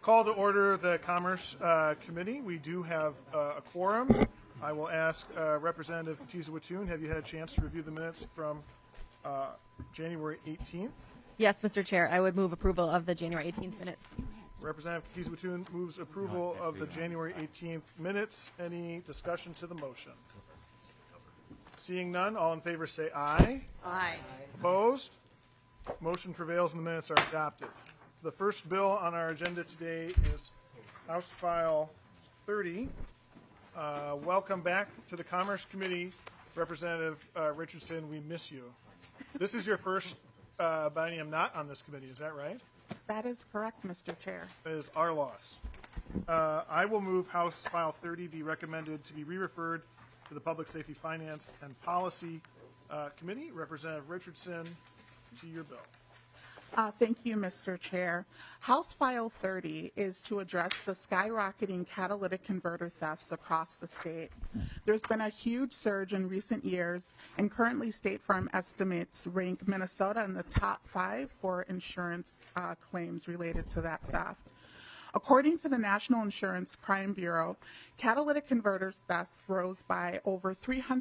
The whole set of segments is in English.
call to order the Commerce Committee. We do have a quorum. I will ask Representative Katiza-Watoon, have you had a chance to review the minutes from January 18th? Yes, Mr. Chair. I would move approval of the January 18th minutes. Representative Katiza-Watoon moves approval of the January 18th minutes. Any discussion to the motion? Seeing none, all in favor say aye. Aye. Opposed? Motion prevails and the minutes are adopted. The first bill on our agenda today is House File 30. Welcome back to the Commerce Committee, Representative Richardson. We miss you. This is your first biennium not on this committee, is that right? That is correct, Mr. Chair. That is our loss. I will move House File 30 be recommended to be re-referred to the Public Safety, Finance, and Policy Committee. Representative Richardson, to your bill. Thank you, Mr. Chair. House File 30 is to address the skyrocketing catalytic converter thefts across the state. There's been a huge surge in recent years, and currently State Farm estimates rank Minnesota in the top 5 for insurance claims related to that theft. According to the National Insurance Crime Bureau, catalytic converters thefts rose by over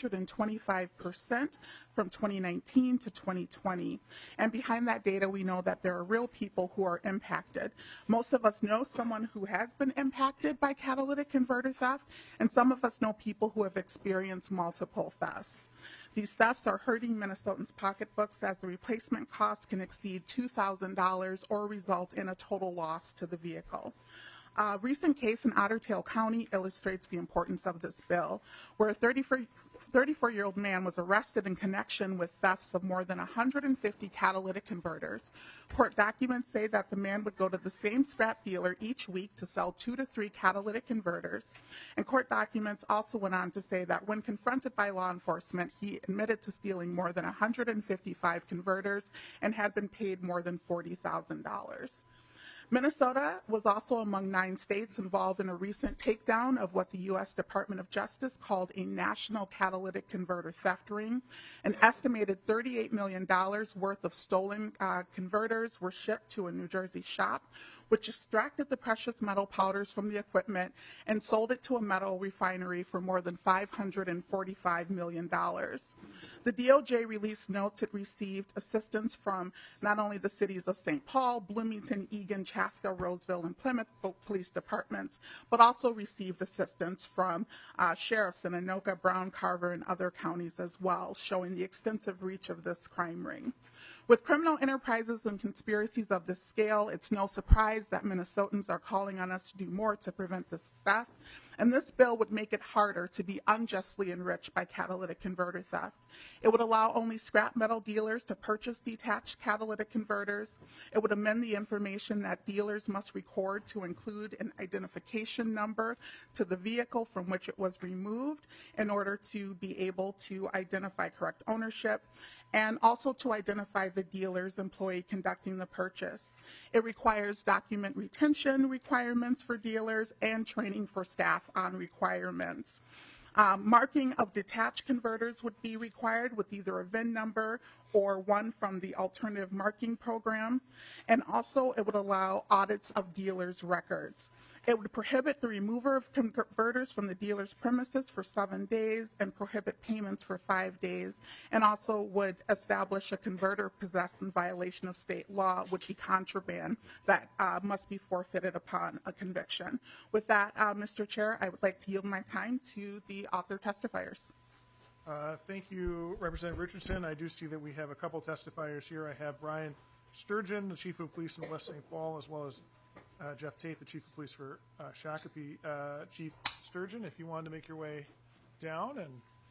325% from 2019 to 2020. And behind that data, we know that there are real people who are impacted. Most of us know someone who has been impacted by catalytic converter theft, and some of us know people who have experienced multiple thefts. These thefts are hurting Minnesotans' pocketbooks as the replacement cost can exceed $2,000 or result in a total loss to the vehicle. A recent case in Otter Tail County illustrates the importance of this bill, where a 34-year-old man was arrested in connection with thefts of more than 150 catalytic converters. Court documents say that the man would go to the same scrap dealer each week to sell 2 to 3 catalytic converters. And court documents also went on to say that when confronted by law enforcement, he admitted to stealing more than 155 converters and had been paid more than $40,000. Minnesota was also among 9 states involved in a recent takedown of what the U.S. Department of Justice called a national catalytic converter theft ring. An estimated $38 million worth of stolen converters were shipped to a New Jersey shop, which extracted the precious metal powders from the equipment and sold it to a metal refinery for more than $545 million. The DOJ released notes it received assistance from not only the cities of St. Paul, Bloomington, Eagan, Chaska, Roseville, and Plymouth police departments, but also received assistance from sheriffs in Anoka, Brown, Carver, and other counties as well, showing the extensive reach of this crime ring. With criminal enterprises and conspiracies of this scale, it's no surprise that Minnesotans are calling on us to do more to prevent this theft, and this bill would make it harder to be unjustly enriched by catalytic converter theft. It would allow only scrap metal dealers to purchase detached catalytic converters. It would amend the information that dealers must record to include an identification number to the vehicle from which it was removed in order to be able to identify correct ownership, and also to identify the dealer's employee conducting the purchase. It requires document retention requirements for dealers and training for staff on requirements. Marking of detached converters would be required with either a VIN number or one from the alternative marking program, and also it would allow audits of dealers' records. It would prohibit the removal of converters from the dealer's premises for 7 days and prohibit payments for 5 days, and also would establish a converter possessed in violation of state law would be contraband that must be forfeited upon a conviction. With that, Mr. Chair, I would like to yield my time to the author testifiers. Thank you, Representative Richardson. I do see that we have a couple testifiers here. I have Brian Sturgeon, the Chief of Police in West St. Paul, as well as Jeff Tate, the Chief of Police for Shakopee. Chief Sturgeon, if you wanted to make your way down, and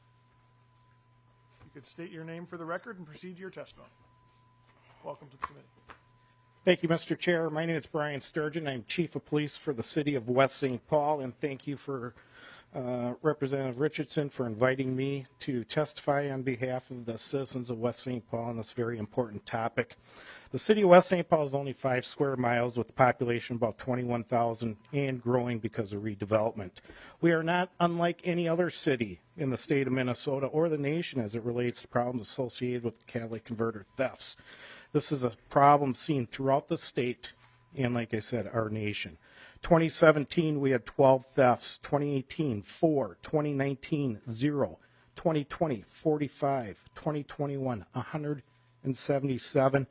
you could state your name for the record and proceed to your testimony. Welcome to the committee. Thank you, Mr. Chair. My name is Brian Sturgeon. I'm Chief of Police for the City of West St. Paul, and thank you for Representative Richardson for inviting me to testify on behalf of the citizens of West St. Paul on this very important topic. The city of West St. Paul is only 5 square miles with a population of about 21,000 and growing because of redevelopment. We are not unlike any other city in the state of Minnesota or the nation as it relates to problems associated with catalytic converter thefts. This is a problem seen throughout the state and like I said, our nation. 2017, we had 12 thefts. 2018, 4. 2019, 0. 2020, 45. 2021, 177.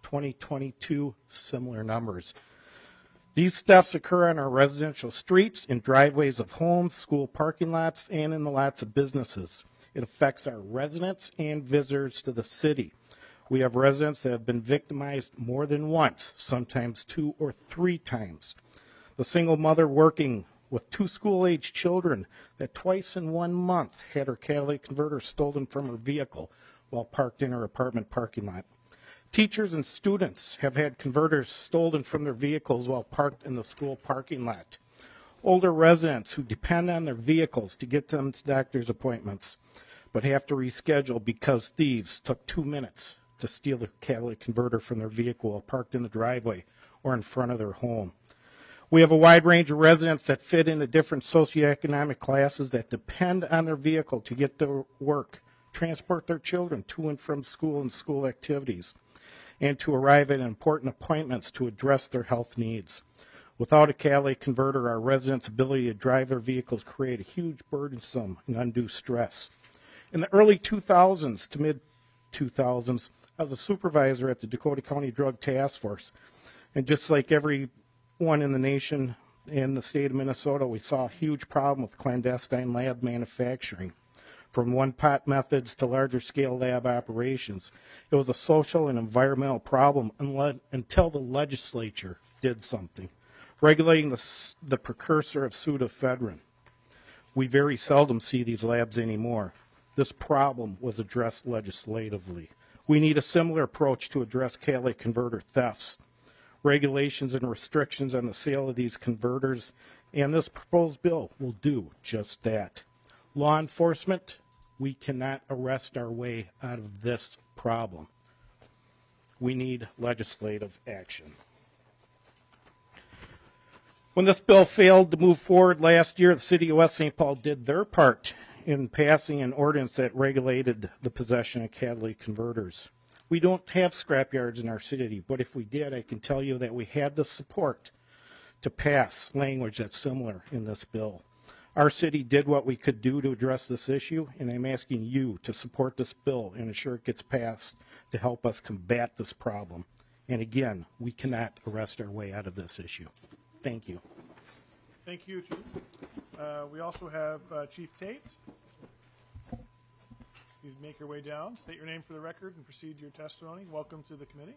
2022, similar numbers. These thefts occur on our residential streets, in driveways of homes, school parking lots, and in the lots of businesses. It affects our residents and visitors to the city. We have residents that have been victimized more than once, sometimes 2 or 3 times. The single mother working with 2 school-age children that twice in 1 month had her catalytic converter stolen from her vehicle while parked in her apartment parking lot. Teachers and students have had converters stolen from their vehicles while parked in the school parking lot. Older residents who depend on their vehicles to get them to doctor's appointments, but have to reschedule because thieves took 2 minutes to steal the catalytic converter from their vehicle while parked in the driveway or in front of their home. We have a wide range of residents that fit into different socioeconomic classes that depend on their vehicle to get to work, transport their children to and from school and school activities, and to arrive at important appointments to address their health needs. Without a catalytic converter, our residents' ability to drive their vehicles create a huge burdensome and undue stress. In the early 2000s to mid-2000s, I was a supervisor at the Dakota County Drug Task Force. And just like everyone in the nation and the state of Minnesota, we saw a huge problem with clandestine lab manufacturing. From one-pot methods to larger-scale lab operations. It was a social and environmental problem until the legislature did something, regulating the precursor of pseudoephedrine. We very seldom see these labs anymore. This problem was addressed legislatively. We need a similar approach to address catalytic converter thefts. Regulations and restrictions on the sale of these converters, and this proposed bill will do just that. Law enforcement, we cannot arrest our way out of this problem. We need legislative action. When this bill failed to move forward last year, the city of West St. Paul did their part in passing an ordinance that regulated the possession of catalytic converters. We don't have scrapyards in our city, but if we did, I can tell you that we had the support to pass language that's similar in this bill. Our city did what we could do to address this issue, and I'm asking you to support this bill and ensure it gets passed to help us combat this problem. And again, we cannot arrest our way out of this issue. Thank you. Thank you, Chief. We also have Chief Tate. You make your way down, state your name for the record, and proceed to your testimony. Welcome to the committee.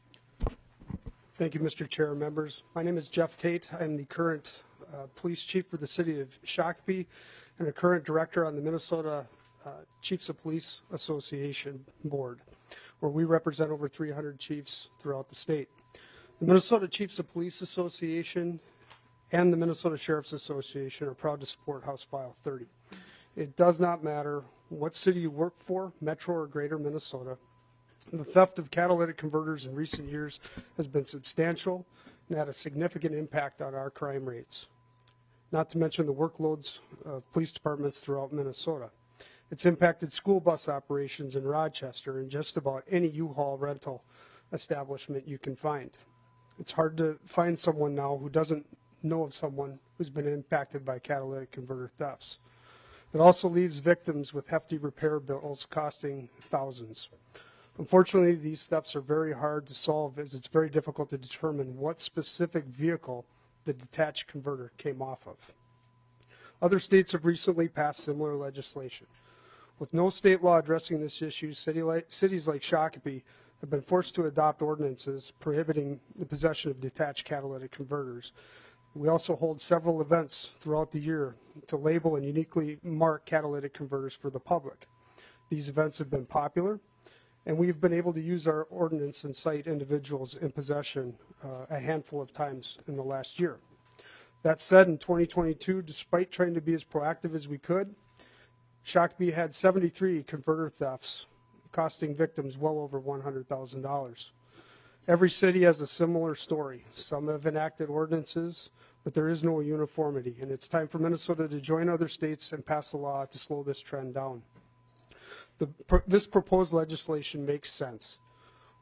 Thank you, Mr. Chair and members. My name is Jeff Tate. I'm the current police chief for the city of Shakopee and a current director on the Minnesota Chiefs of Police Association board, where we represent over 300 chiefs throughout the state. The Minnesota Chiefs of Police Association and the Minnesota Sheriff's Association are proud to support House File 30. It does not matter what city you work for, Metro or Greater Minnesota. The theft of catalytic converters in recent years has been substantial and had a significant impact on our crime rates, not to mention the workloads of police departments throughout Minnesota. It's impacted school bus operations in Rochester and just about any U-Haul rental establishment you can find. It's hard to find someone now who doesn't know of someone who's been impacted by catalytic converter thefts. It also leaves victims with hefty repair bills costing thousands. Unfortunately, these thefts are very hard to solve as it's very difficult to determine what specific vehicle the detached converter came off of. Other states have recently passed similar legislation. With no state law addressing this issue, cities like Shakopee have been forced to adopt ordinances prohibiting the possession of detached catalytic converters. We also hold several events throughout the year to label and uniquely mark catalytic converters for the public. These events have been popular, and we've been able to use our ordinance and cite individuals in possession a handful of times in the last year. That said, in 2022, despite trying to be as proactive as we could, Shakopee had 73 converter thefts, costing victims well over $100,000. Every city has a similar story. Some have enacted ordinances, but there is no uniformity, and it's time for Minnesota to join other states and pass a law to slow this trend down. This proposed legislation makes sense.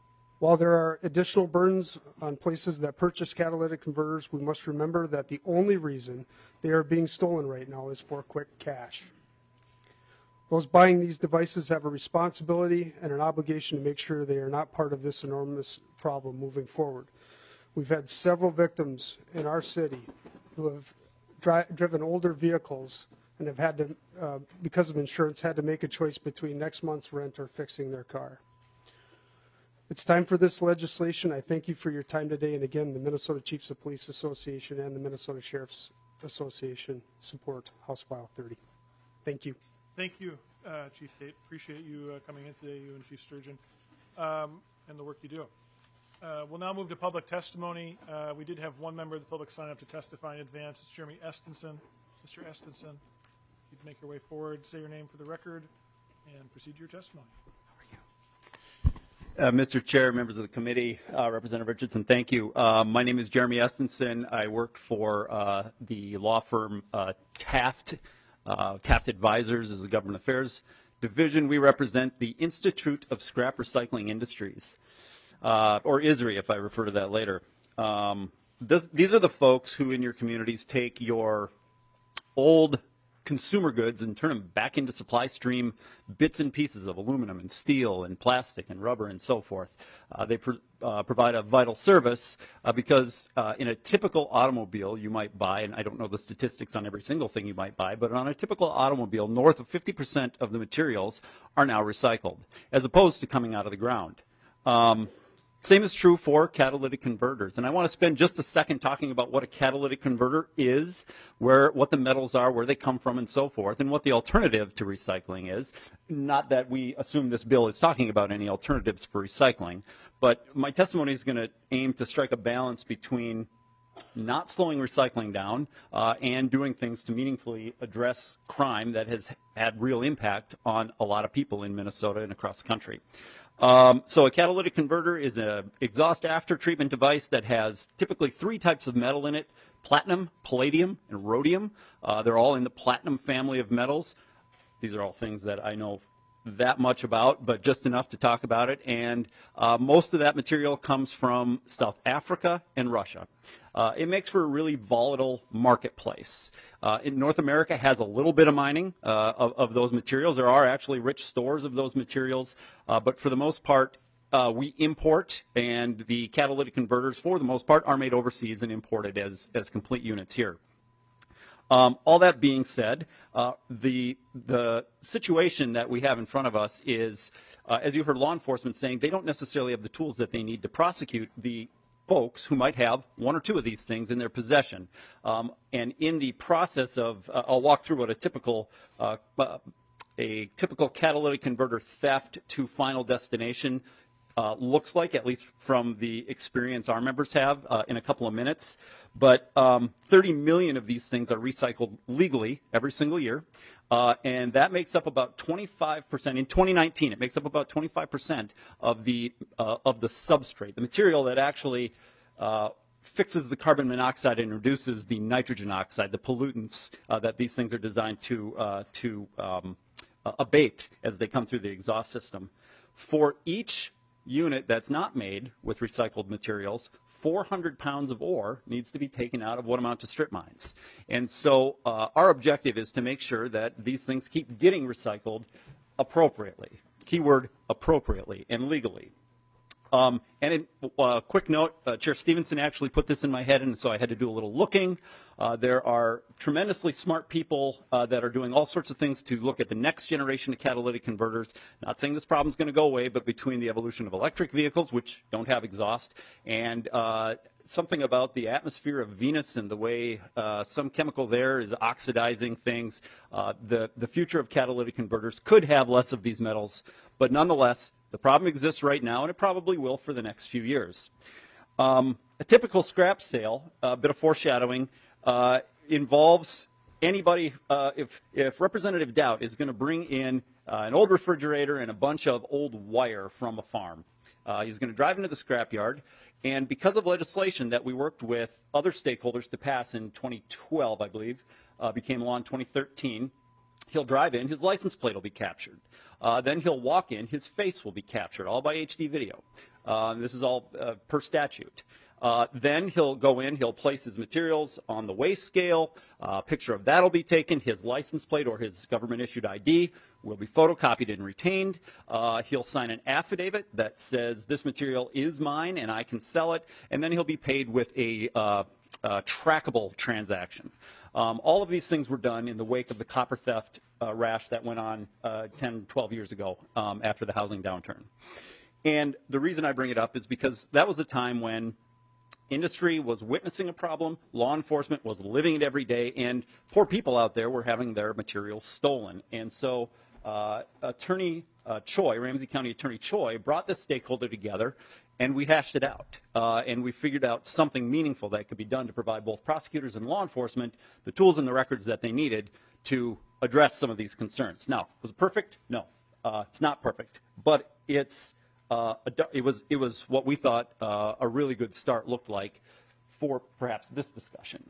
While there are additional burdens on places that purchase catalytic converters, we must remember that the only reason they are being stolen right now is for quick cash. Those buying these devices have a responsibility and an obligation to make sure they are not part of this enormous problem moving forward. We've had several victims in our city who have driven older vehicles and have had to, because of insurance, had to make a choice between next month's rent or fixing their car. It's time for this legislation. I thank you for your time today. And again, the Minnesota Chiefs of Police Association and the Minnesota Sheriff's Association support House File 30. Thank you. Thank you, Chief Tate. Appreciate you coming in today, you and Chief Sturgeon, and the work you do. We'll now move to public testimony. We did have one member of the public sign up to testify in advance. It's Jeremy Estenson. Mr. Estenson, you'd make your way forward, say your name for the record, and proceed to your testimony. Mr. Chair, members of the committee, Representative Richardson, thank you. My name is Jeremy Estenson. I work for the law firm Taft. Taft Advisors is the government affairs division. We represent the Institute of Scrap Recycling Industries, or ISRI if I refer to that later. These are the folks who in your communities take your old consumer goods and turn them back into supply stream bits and pieces of aluminum and steel and plastic and rubber and so forth. They provide a vital service because in a typical automobile you might buy, and I don't know the statistics on every single thing you might buy, but on a typical automobile, north of 50% of the materials are now recycled, as opposed to coming out of the ground. Same is true for catalytic converters. And I want to spend just a second talking about what a catalytic converter is, what the metals are, where they come from, and so forth, and what the alternative to recycling is. Not that we assume this bill is talking about any alternatives for recycling, but my testimony is going to aim to strike a balance between not slowing recycling down and doing things to meaningfully address crime that has had real impact on a lot of people in Minnesota and across the country. So a catalytic converter is an exhaust after treatment device that has typically 3 types of metal in it: platinum, palladium, and rhodium. They're all in the platinum family of metals. These are all things that I know that much about, but just enough to talk about it. And most of that material comes from South Africa and Russia. It makes for a really volatile marketplace. In North America has a little bit of mining of those materials. There are actually rich stores of those materials, but for the most part, we import, and the catalytic converters, for the most part, are made overseas and imported as complete units here. All that being said, the situation that we have in front of us is, as you heard law enforcement saying, they don't necessarily have the tools that they need to prosecute the folks who might have 1 or 2 of these things in their possession. And in the process of, I'll walk through what a typical catalytic converter theft to final destination looks like, at least from the experience our members have, in a couple of minutes. But 30 million of these things are recycled legally every single year. And that makes up about 25%. In 2019, it makes up about 25% of the substrate, the material that actually fixes the carbon monoxide and reduces the nitrogen oxide, the pollutants that these things are designed to abate as they come through the exhaust system. For each unit that's not made with recycled materials, 400 pounds of ore needs to be taken out of what amount to strip mines. And so our objective is to make sure that these things keep getting recycled appropriately. Keyword appropriately and legally. And in quick note, Chair Stevenson actually put this in my head, and so I had to do a little looking. There are tremendously smart people that are doing all sorts of things to look at the next generation of catalytic converters. Not saying this problem is going to go away, but between the evolution of electric vehicles, which don't have exhaust, and something about the atmosphere of Venus and the way some chemical there is oxidizing things, the future of catalytic converters could have less of these metals, but nonetheless, the problem exists right now, and it probably will for the next few years. A typical scrap sale, a bit of foreshadowing, involves anybody, if Representative Dowd is going to bring in an old refrigerator and a bunch of old wire from a farm, he's going to drive into the scrapyard, and because of legislation that we worked with other stakeholders to pass in 2012, I believe, became law in 2013, He'll drive in, his license plate will be captured. Then he'll walk in, his face will be captured, all by HD video. This is all per statute. Then he'll go in, he'll place his materials on the weigh scale, a picture of that will be taken, his license plate or his government-issued ID will be photocopied and retained. He'll sign an affidavit that says this material is mine and I can sell it, and then he'll be paid with a trackable transaction. All of these things were done in the wake of the copper theft rash that went on 10, 12 years ago after the housing downturn. And the reason I bring it up is because that was a time when industry was witnessing a problem, law enforcement was living it every day, and poor people out there were having their materials stolen. And so Attorney Choi, Ramsey County Attorney Choi, brought this stakeholder together, and we hashed it out. And we figured out something meaningful that could be done to provide both prosecutors and law enforcement the tools and the records that they needed to address some of these concerns. Now, was it perfect? No, it's not perfect, but it's it was what we thought a really good start looked like for perhaps this discussion.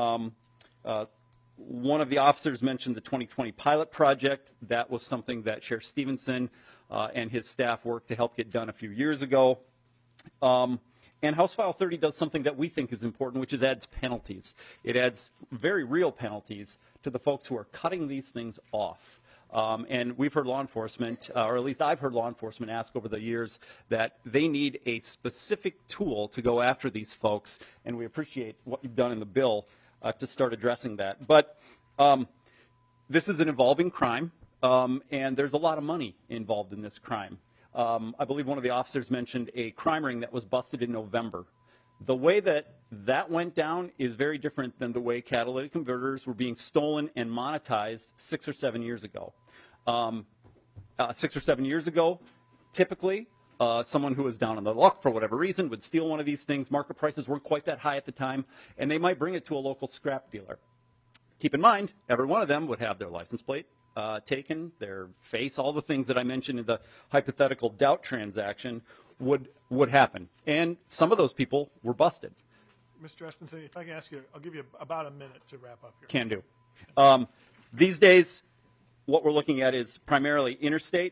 One of the officers mentioned the 2020 pilot project. That was something that Sheriff Stevenson and his staff worked to help get done a few years ago. And House File 30 does something that we think is important, which is adds penalties. It adds very real penalties to the folks who are cutting these things off. And we've heard law enforcement, or at least I've heard law enforcement ask over the years that they need a specific tool to go after these folks, and we appreciate what you've done in the bill to start addressing that. But this is an evolving crime, and there's a lot of money involved in this crime. I believe one of the officers mentioned a crime ring that was busted in November. The way that that went down is very different than the way catalytic converters were being stolen and monetized 6 or 7 years ago. 6 or 7 years ago, typically, someone who was down on the luck for whatever reason would steal one of these things. Market prices weren't quite that high at the time, and they might bring it to a local scrap dealer. Keep in mind, every one of them would have their license plate taken, their face, all the things that I mentioned in the hypothetical doubt transaction would happen. And some of those people were busted. Mr. Estenson, if I can ask you, I'll give you about a minute to wrap up here. Can do. These days, what we're looking at is primarily interstate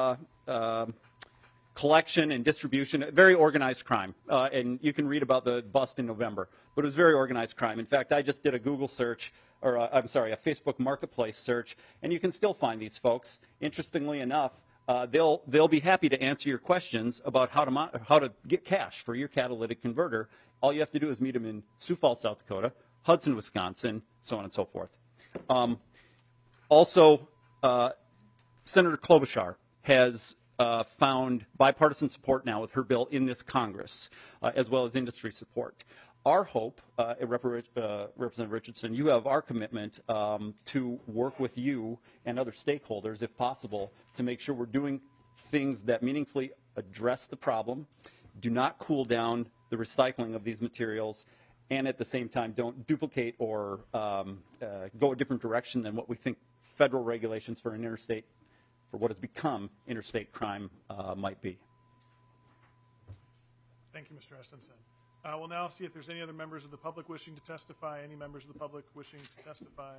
collection and distribution, very organized crime. And you can read about the bust in November, but it was very organized crime. In fact, I just did a Google search, or a Facebook Marketplace search, and you can still find these folks. Interestingly enough, they'll be happy to answer your questions about how to get cash for your catalytic converter. All you have to do is meet them in Sioux Falls, South Dakota, Hudson, Wisconsin, so on and so forth. Also, Senator Klobuchar has found bipartisan support now with her bill in this Congress, as well as industry support. Our hope, Representative Richardson, you have our commitment to work with you and other stakeholders, if possible, to make sure we're doing things that meaningfully address the problem, do not cool down the recycling of these materials, and at the same time don't duplicate or go a different direction than what we think federal regulations for what has become interstate crime might be. Thank you, Mr. Estenson. We'll now see if there's any other members of the public wishing to testify. Any members of the public wishing to testify?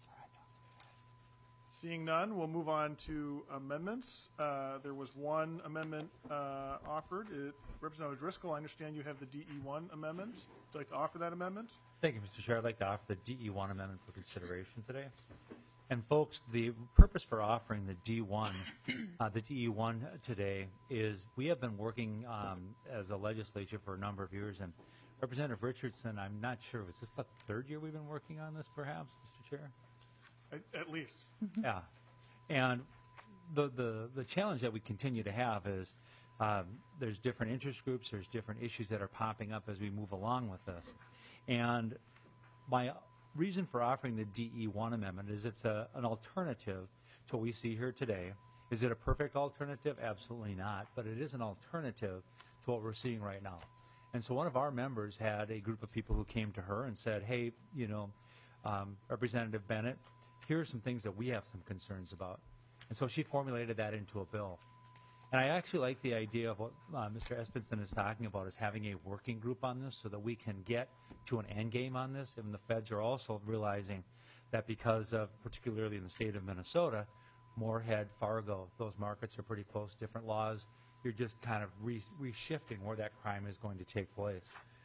Seeing none, we'll move on to amendments. There was one amendment offered. Representative Driscoll, I understand you have the DE1 amendment. Would you like to offer that amendment? Thank you, Mr. Chair. I'd like to offer the DE1 amendment for consideration today. And folks, the purpose for offering the DE1 today is we have been working as a legislature for a number of years, and Representative Richardson, I'm not sure, was this the third year we've been working on this, perhaps, Mr. Chair? At least. Yeah, and the challenge that we continue to have is there's different interest groups, there's different issues that are popping up as we move along with this, and my reason for offering the DE1 amendment is it's an alternative to what we see here today. Is it a perfect alternative? Absolutely not, but it is an alternative to what we're seeing right now. And so one of our members had a group of people who came to her and said, hey, Representative Bennett, here are some things that we have some concerns about. And so she formulated that into a bill. And I actually like the idea of what Mr. Estenson is talking about, is having a working group on this so that we can get to an end game on this. And the feds are also realizing that because of, particularly in the state of Minnesota, Moorhead, Fargo, those markets are pretty close, different laws. You're just kind of reshifting where that crime is going to take place.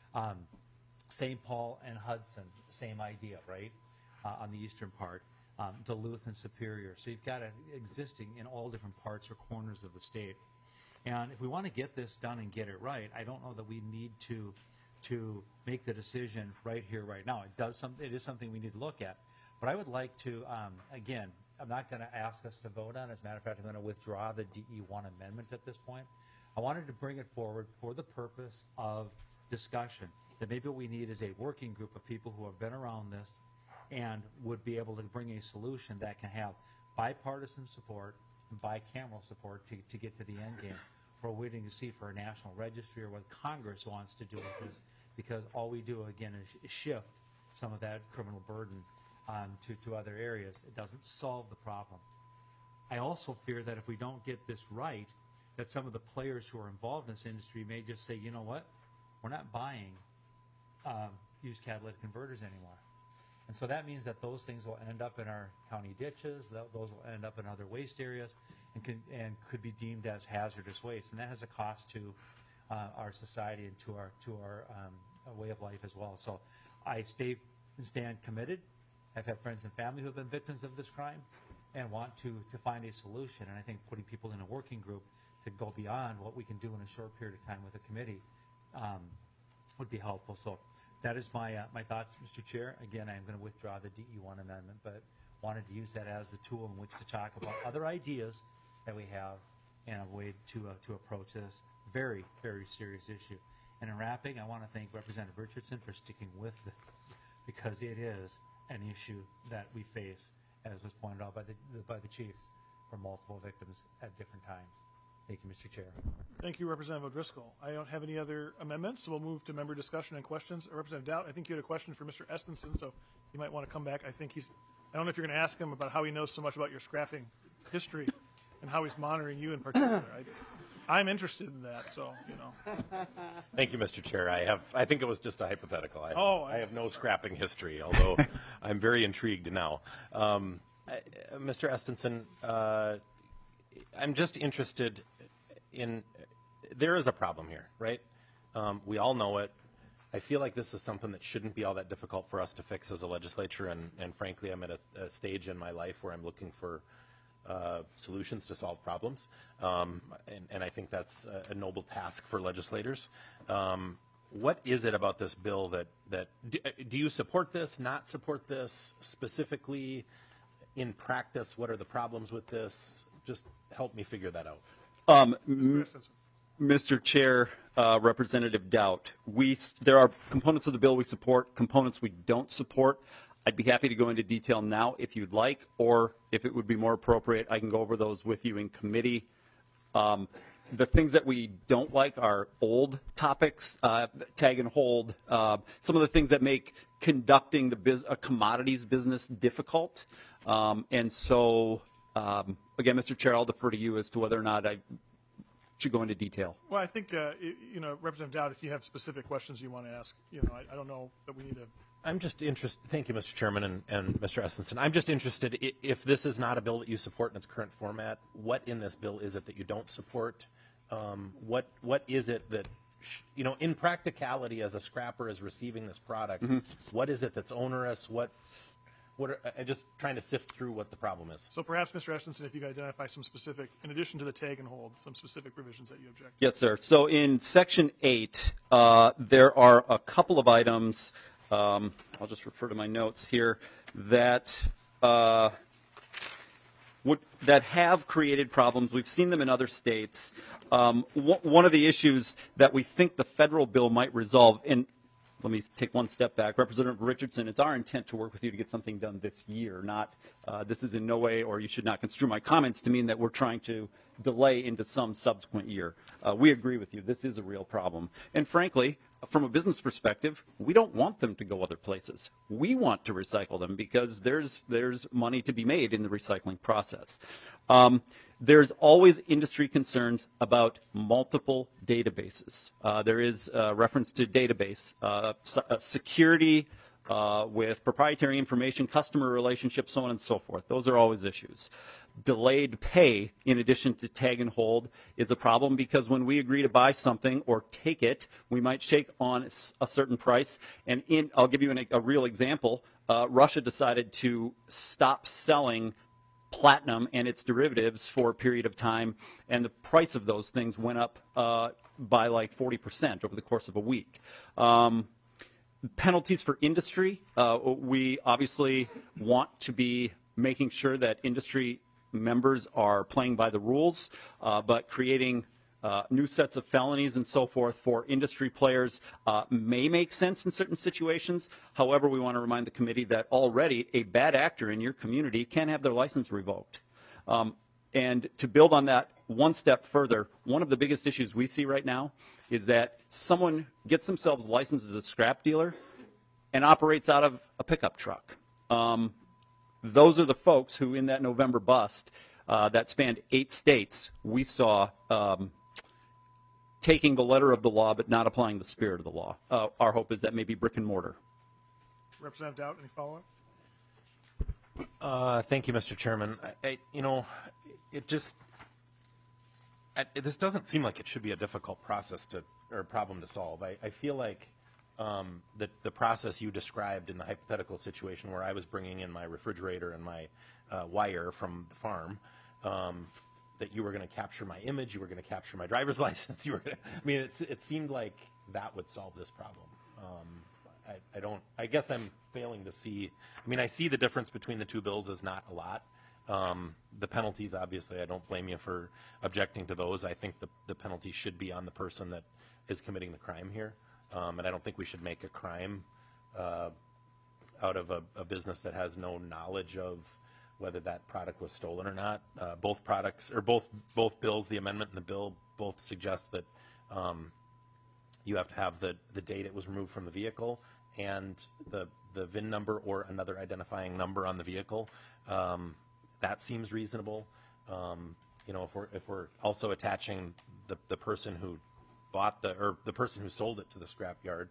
St. Paul and Hudson, same idea, right, on the eastern part. Duluth and Superior. So you've got it existing in all different parts or corners of the state. And if we want to get this done and get it right, I don't know that we need to make the decision right here, right now. It is something we need to look at. But I would like to, again, I'm not going to ask us to vote on it. As a matter of fact, I'm going to withdraw the DE1 amendment at this point. I wanted to bring it forward for the purpose of discussion, that maybe what we need is a working group of people who have been around this and would be able to bring a solution that can have bipartisan support and bicameral support to get to the end game. We're waiting to see for a national registry or what Congress wants to do with this, because all we do, again, is shift some of that criminal burden to other areas. It doesn't solve the problem. I also fear that if we don't get this right, that some of the players who are involved in this industry may just say, you know what, we're not buying used catalytic converters anymore. And so that means that those things will end up in our county ditches, those will end up in other waste areas, and could be deemed as hazardous waste. And that has a cost to our society and to our way of life as well. So I stand committed. I've had friends and family who have been victims of this crime and want to find a solution. And I think putting people in a working group to go beyond what we can do in a short period of time with a committee would be helpful. So that is my thoughts, Mr. Chair. Again, I am going to withdraw the DE1 amendment, but wanted to use that as the tool in which to talk about other ideas that we have and a way to approach this very, very serious issue. And in wrapping, I want to thank Representative Richardson for sticking with this, because it is an issue that we face, as was pointed out by the chiefs, for multiple victims at different times. Thank you, Mr. Chair. Thank you, Representative O'Driscoll. I don't have any other amendments, so we'll move to member discussion and questions. Representative Dowd, I think you had a question for Mr. Estenson, so you might want to come back. I don't know if you're going to ask him about how he knows so much about your scrapping history and how he's monitoring you in particular. I'm interested in that, so, you know. Thank you, Mr. Chair. I think it was just a hypothetical. I have no scrapping history, although I'm very intrigued now. Mr. Estenson, I'm just interested in, there is a problem here, right? We all know it. I feel like this is something that shouldn't be all that difficult for us to fix as a legislature, and frankly, I'm at a stage in my life where I'm looking for solutions to solve problems, and I think that's a noble task for legislators. What is it about this bill that do you support this, not support this? Specifically, in practice, what are the problems with this? Just help me figure that out. Mr. Chair, Representative Dowd, there are components of the bill we support, components we don't support. I'd be happy to go into detail now if you'd like, or if it would be more appropriate, I can go over those with you in committee. The things that we don't like are old topics, tag and hold, some of the things that make conducting a commodities business difficult. And so, again, Mr. Chair, I'll defer to you as to whether or not I should go into detail. Well, I think, Representative Dowd, if you have specific questions you want to ask, I don't know that we need to. I'm just interested, thank you, Mr. Chairman and Mr. Estenson. I'm just interested, if this is not a bill that you support in its current format, what in this bill is it that you don't support? What is it that, in practicality, as a scrapper is receiving this product, what is it that's onerous? I'm just trying to sift through what the problem is. So perhaps, Mr. Estenson, if you could identify some specific, in addition to the tag and hold, some specific provisions that you object to. Yes, sir. So in Section 8, there are a couple of items, I'll just refer to my notes here, that have created problems. We've seen them in other states. One of the issues that we think the federal bill might resolve, and let me take one step back. Representative Richardson, it's our intent to work with you to get something done this year. This is in no way, or you should not construe my comments to mean that we're trying to delay into some subsequent year. We agree with you. This is a real problem. And frankly, from a business perspective, we don't want them to go other places. We want to recycle them because there's money to be made in the recycling process. There's always industry concerns about multiple databases. There is reference to database security, with proprietary information, customer relationships, so on and so forth. Those are always issues. Delayed pay, in addition to tag and hold, is a problem because when we agree to buy something or take it, we might shake on a certain price. And I'll give you a real example. Russia decided to stop selling platinum and its derivatives for a period of time, and the price of those things went up by like 40% over the course of a week. Penalties for industry. We obviously want to be making sure that industry members are playing by the rules, but creating new sets of felonies and so forth for industry players may make sense in certain situations. However, we want to remind the committee that already a bad actor in your community can have their license revoked. And to build on that one step further, one of the biggest issues we see right now is that someone gets themselves licensed as a scrap dealer and operates out of a pickup truck. Those are the folks who, in that November bust that spanned 8 states, we saw taking the letter of the law but not applying the spirit of the law. Our hope is that maybe brick and mortar. Representative Dowd, any follow-up? Thank you, Mr. Chairman. This doesn't seem like it should be a difficult process or problem to solve. I feel like the process you described in the hypothetical situation where I was bringing in my refrigerator and my wire from the farm, that you were going to capture my image, you were going to capture my driver's license, it seemed like that would solve this problem. I guess I'm failing to see. I see the difference between the two bills is not a lot. The penalties, obviously, I don't blame you for objecting to those. I think the penalty should be on the person that is committing the crime here. And I don't think we should make a crime out of a business that has no knowledge of whether that product was stolen or not. Both bills, the amendment and the bill, both suggest that you have to have the date it was removed from the vehicle and the VIN number or another identifying number on the vehicle. That seems reasonable. If we're also attaching the person who bought the person who sold it to the scrapyard,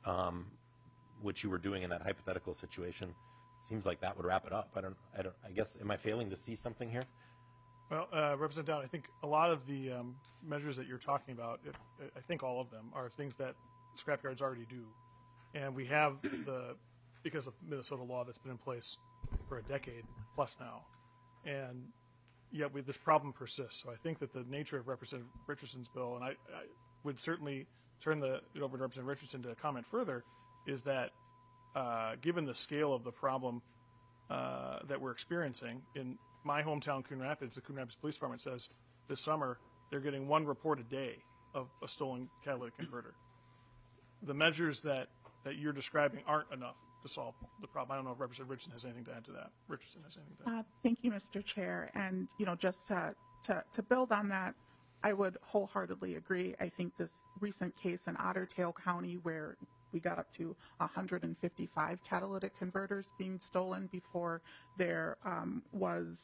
which you were doing in that hypothetical situation, seems like that would wrap it up. I guess, am I failing to see something here? Well, Representative Dowd, I think a lot of the measures that you're talking about, I think all of them are things that scrapyards already do. And we have because of Minnesota law that's been in place for a decade plus now. And yet this problem persists. So I think that the nature of Representative Richardson's bill, and I would certainly turn it over to Representative Richardson to comment further, is that given the scale of the problem that we're experiencing in my hometown, Coon Rapids, the Coon Rapids Police Department says this summer they're getting 1 report a day of a stolen catalytic converter. The measures that you're describing aren't enough to solve the problem. I don't know if Representative Richardson has anything to add to that. Richardson has anything to add. Thank you, Mr. Chair. And just to build on that, I would wholeheartedly agree. I think this recent case in Otter Tail County where we got up to 155 catalytic converters being stolen before there was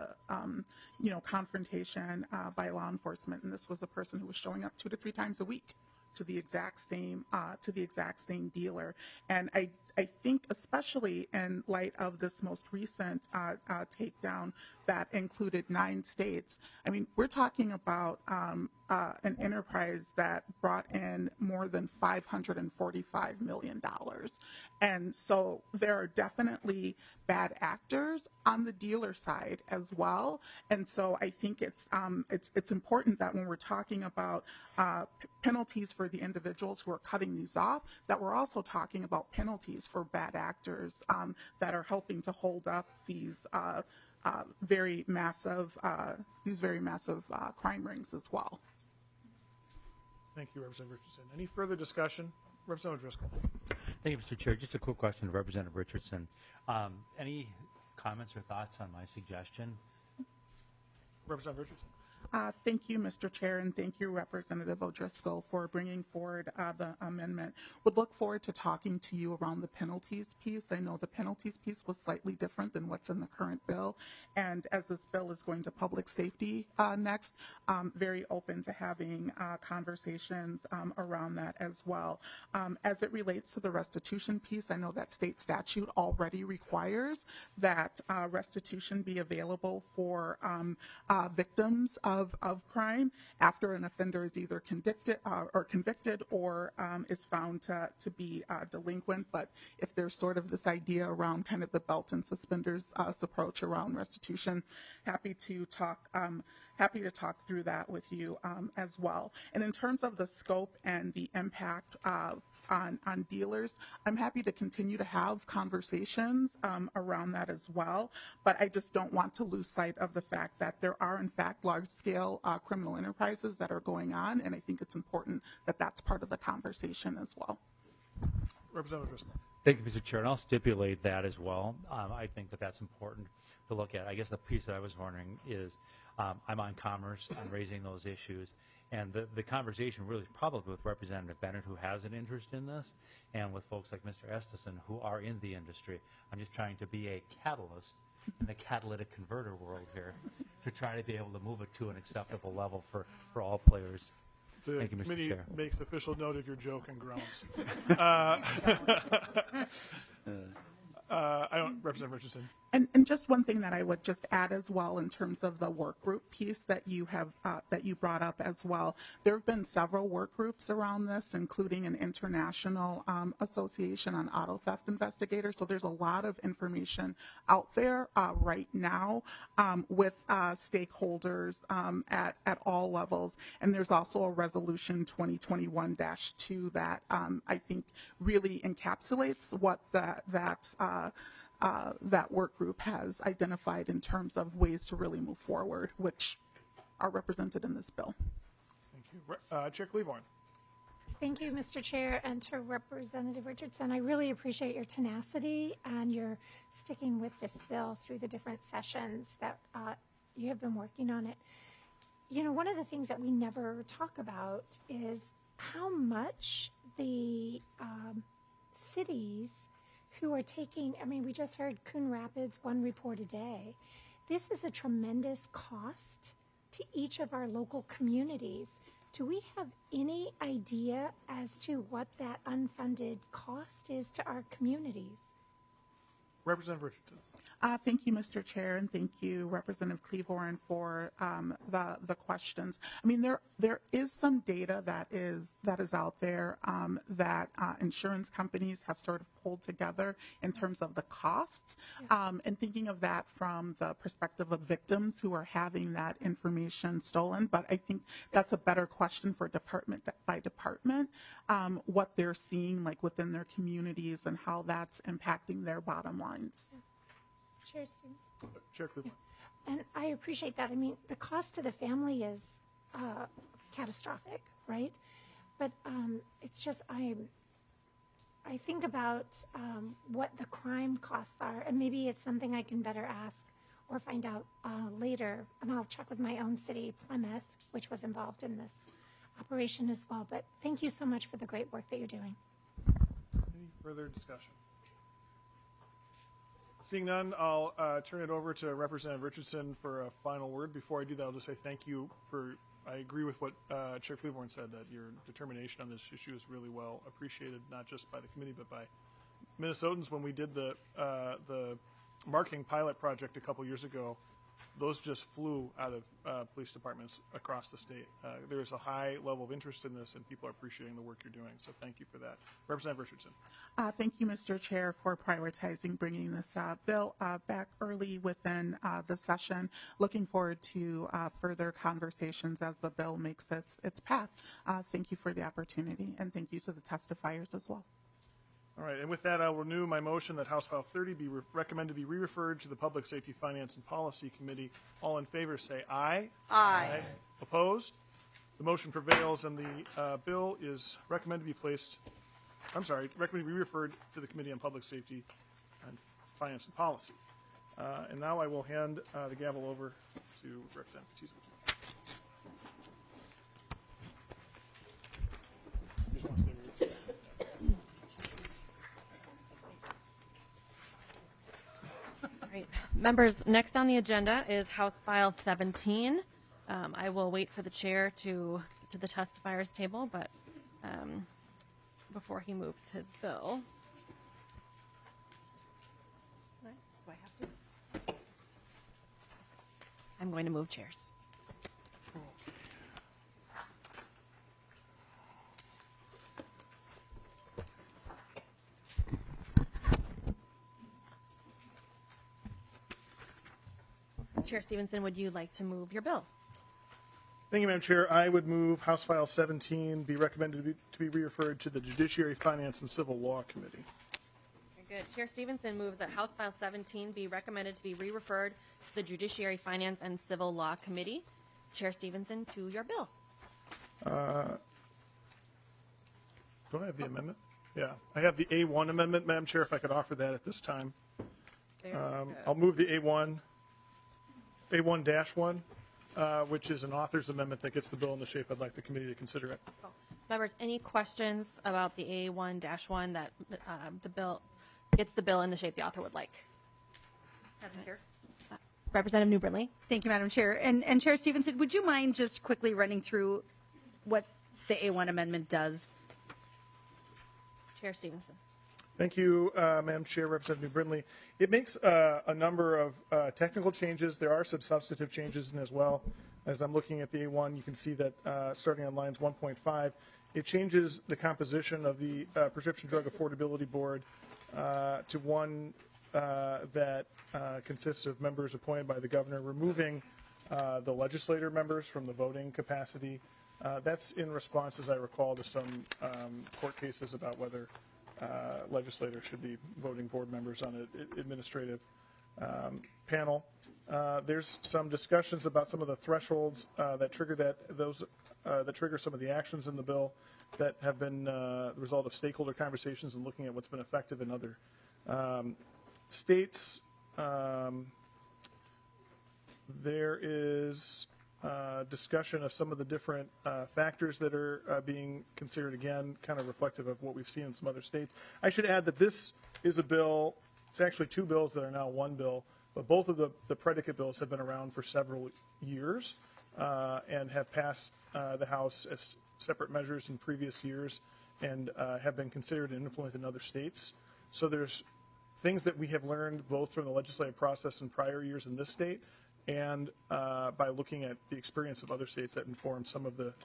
confrontation by law enforcement, and this was a person who was showing up 2 to 3 times a week to the exact same dealer. And I think, especially in light of this most recent takedown that included 9 states, we're talking about an enterprise that brought in more than $545 million. And so there are definitely bad actors on the dealer side as well. And so I think it's important that when we're talking about penalties for the individuals who are cutting these off, that we're also talking about penalties for bad actors that are helping to hold up these very massive crime rings as well. Thank you, Representative Richardson. Any further discussion? Representative Driscoll. Thank you, Mr. Chair. Just a quick question to Representative Richardson. Any comments or thoughts on my suggestion? Representative Richardson. Thank you, Mr. Chair, and thank you, Representative O'Driscoll, for bringing forward the amendment. Would look forward to talking to you around the penalties piece. I know the penalties piece was slightly different than what's in the current bill, and as this bill is going to public safety next, very open to having conversations around that as well. As it relates to the restitution piece, I know that state statute already requires that restitution be available for victims of crime after an offender is either convicted or is found to be delinquent. But if there's sort of this idea around kind of the belt and suspenders approach around restitution, happy to talk through that with you as well. And in terms of the scope and the impact on dealers, I'm happy to continue to have conversations around that as well. But I just don't want to lose sight of the fact that there are, in fact, large-scale criminal enterprises that are going on, and I think it's important that that's part of the conversation as well. Representative Driscoll. Thank you, Mr. Chair, and I'll stipulate that as well. I think that that's important to look at. I guess the piece that I was wondering is I'm on Commerce, I'm raising those issues, and the conversation really is probably with Representative Bennett, who has an interest in this, and with folks like Mr. Estison, who are in the industry. I'm just trying to be a catalyst in the catalytic converter world here to try to be able to move it to an acceptable level for all players. The Thank you, Mr. committee Chair. makes official note of your joke and groans. I don't, Representative Richardson. And just one thing that I would just add as well in terms of the work group piece that you have that you brought up as well. There have been several work groups around this, including an international association on auto theft investigators. So there's a lot of information out there right now with stakeholders at all levels. And there's also a resolution 2021-2 that I think really encapsulates what that work group has identified in terms of ways to really move forward, which are represented in this bill. Thank you. Chair Cleavorn. Thank you, Mr. Chair, and to Representative Richardson. I really appreciate your tenacity and your sticking with this bill through the different sessions that you have been working on it. You know, one of the things that we never talk about is how much the cities who are taking, I mean, we just heard Coon Rapids, 1 report a day. This is a tremendous cost to each of our local communities. Do we have any idea as to what that unfunded cost is to our communities? Representative Richardson. Thank you, Mr. Chair, and thank you, Representative Cleavorn, for the questions. I mean, there is some data that is out there that insurance companies have sort of pulled together in terms of the costs, and thinking of that from the perspective of victims who are having that information stolen. But I think that's a better question for department by department, what they're seeing like within their communities and how that's impacting their bottom lines. Chair Stevens. Chair Cleavorn. And I appreciate that. I mean, the cost to the family is catastrophic, right? But it's just, I think about what the crime costs are, and maybe it's something I can better ask or find out later. And I'll check with my own city, Plymouth, which was involved in this operation as well. But thank you so much for the great work that you're doing. Any further discussion? Seeing none, I'll turn it over to Representative Richardson for a final word. Before I do that, I'll just say thank you for, I agree with what Chair Cleavorn said, that your determination on this issue is really well appreciated, not just by the committee, but by Minnesotans. When we did the marking pilot project a couple years ago, those just flew out of police departments across the state. There is a high level of interest in this, and people are appreciating the work you're doing. So thank you for that. Representative Richardson. Thank you, Mr. Chair, for prioritizing bringing this bill back early within the session. Looking forward to further conversations as the bill makes its path. Thank you for the opportunity, and thank you to the testifiers as well. All right, and with that, I'll renew my motion that House File 30 be recommended to be re-referred to the Public Safety, Finance, and Policy Committee. All in favor say aye. Aye. Opposed? The motion prevails, and the bill is recommended to be recommended to be referred to the Committee on Public Safety and Finance and Policy. And now I will hand the gavel over to Representative Tiesewitz. Right. Members, next on the agenda is House File 17. I will wait for the chair to the testifiers table, but before he moves his bill. Do I have to? I'm going to move chairs. Chair Stevenson, would you like to move your bill? Thank you, Madam Chair. I would move House File 17 be recommended to be re-referred to the Judiciary, Finance, and Civil Law Committee. Very good. Chair Stevenson moves that House File 17 be recommended to be re-referred to the Judiciary, Finance, and Civil Law Committee. Chair Stevenson, to your bill. Don't I have the amendment? Yeah, I have the A1 amendment, Madam Chair, if I could offer that at this time. Very good. I'll move the A1-1, which is an author's amendment that gets the bill in the shape I'd like the committee to consider it. Members, any questions about the A1-1 that the bill gets the bill in the shape the author would like? Madam Chair. Representative New Brindley. Thank you, Madam Chair. And Chair Stevenson, would you mind just quickly running through what the A1 amendment does? Chair Stevenson. Thank you, Madam Chair, Representative New Brindley. It makes a number of technical changes. There are some substantive changes in as well. As I'm looking at the A1, you can see that starting on lines 1.5, it changes the composition of the Prescription Drug Affordability Board to one that consists of members appointed by the governor, removing the legislator members from the voting capacity. That's in response, as I recall, to some court cases about whether legislators should be voting board members on an administrative panel. There's some discussions about some of the thresholds that trigger that trigger some of the actions in the bill that have been the result of stakeholder conversations and looking at what's been effective in other states. There is discussion of some of the different factors that are being considered, again, kind of reflective of what we've seen in some other states. I should add that this is a bill, it's actually two bills that are now one bill, but both of the predicate bills have been around for several years and have passed the House as separate measures in previous years and have been considered and implemented in other states. So there's things that we have learned both from the legislative process in prior years in this state and by looking at the experience of other states that inform some of the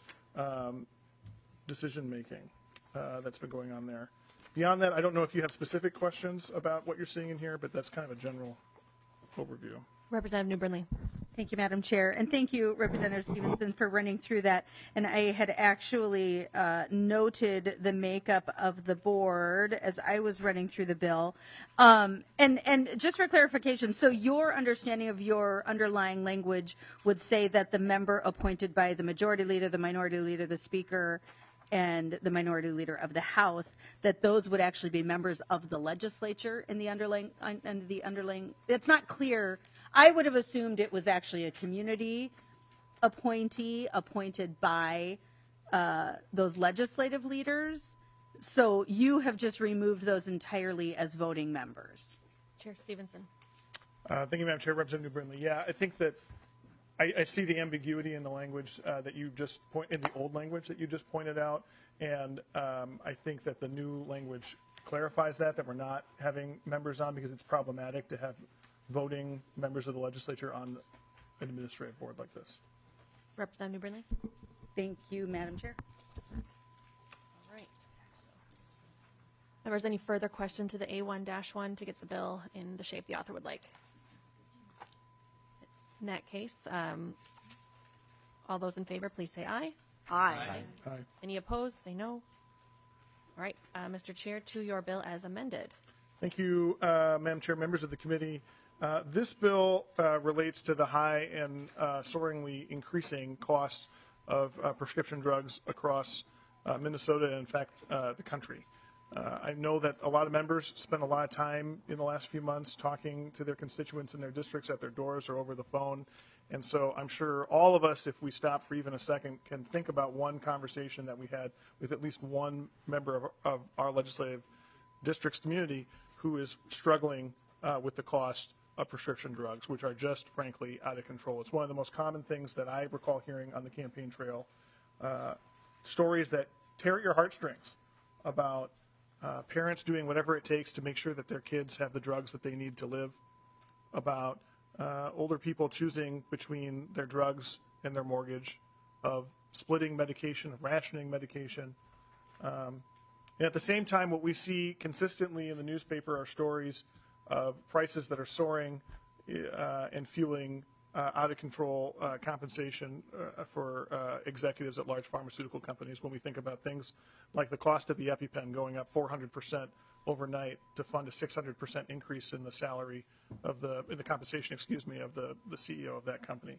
decision-making that's been going on there. Beyond that, I don't know if you have specific questions about what you're seeing in here, but that's kind of a general overview. Representative New Brindley. Thank you, Madam Chair. And thank you, Representative Stevenson, for running through that. And I had actually noted the makeup of the board as I was running through the bill. And just for clarification, so your understanding of your underlying language would say that the member appointed by the majority leader, the minority leader, the speaker, and the minority leader of the House, that those would actually be members of the legislature in the underlying, it's not clear. I would have assumed it was actually a community appointee appointed by those legislative leaders. So you have just removed those entirely as voting members. Chair Stevenson. Thank you, Madam Chair. Representative New Brindley. Yeah, I think that I see the ambiguity in the language that you just in the old language that you just pointed out, and I think that the new language clarifies that we're not having members on because it's problematic to have voting members of the legislature on an administrative board like this. Representative New Brindley. Thank you, Madam Chair. All right. Members, any further question to the A1-1 to get the bill in the shape the author would like? In that case, all those in favor, please say aye. Aye. Aye. Any opposed, say no. All right, Mr. Chair, to your bill as amended. Thank you, Madam Chair, members of the committee. This bill relates to the high and soaringly increasing cost of prescription drugs across Minnesota and, in fact, the country. I know that a lot of members spent a lot of time in the last few months talking to their constituents in their districts at their doors or over the phone. And so I'm sure all of us, if we stop for even a second, can think about one conversation that we had with at least one member of our legislative district's community who is struggling with the cost of prescription drugs, which are just frankly out of control. It's one of the most common things that I recall hearing on the campaign trail. Stories that tear at your heartstrings about parents doing whatever it takes to make sure that their kids have the drugs that they need to live, about older people choosing between their drugs and their mortgage, of splitting medication, of rationing medication. And at the same time, what we see consistently in the newspaper are stories of prices that are soaring and fueling out of control compensation for executives at large pharmaceutical companies. When we think about things like the cost of the EpiPen going up 400% overnight to fund a 600% increase in the salary of the compensation, of the CEO of that company.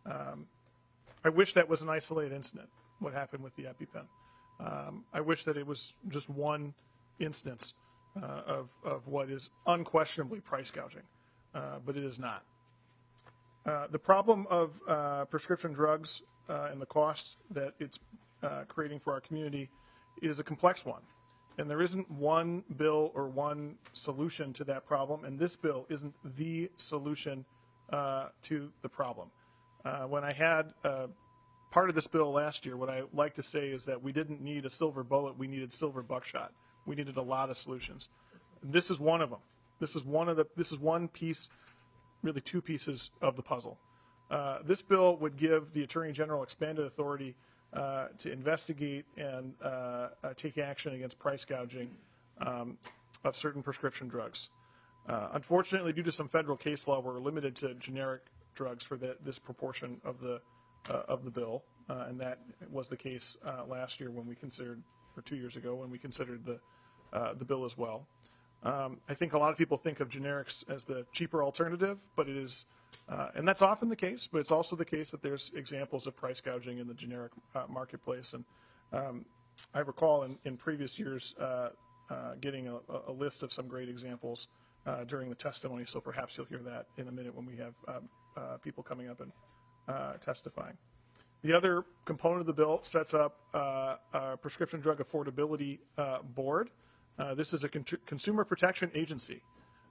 I wish that was an isolated incident, what happened with the EpiPen. I wish that it was just one instance of what is unquestionably price gouging, but it is not. The problem of prescription drugs and the cost that it's creating for our community is a complex one. And there isn't one bill or one solution to that problem, and this bill isn't the solution to the problem. When I had part of this bill last year, what I like to say is that we didn't need a silver bullet, we needed silver buckshot. We needed a lot of solutions. And this is one of them. This is one piece, really two pieces of the puzzle. This bill would give the Attorney General expanded authority to investigate and take action against price gouging of certain prescription drugs. Unfortunately, due to some federal case law, we're limited to generic drugs for this proportion of the bill, and that was the case last year when we considered, or 2 years ago when we considered the bill as well. I think a lot of people think of generics as the cheaper alternative, but it is, and that's often the case, but it's also the case that there's examples of price gouging in the generic marketplace. And I recall in previous years getting a list of some great examples during the testimony, so perhaps you'll hear that in a minute when we have people coming up and testifying. The other component of the bill sets up a prescription drug affordability board. This is a consumer protection agency.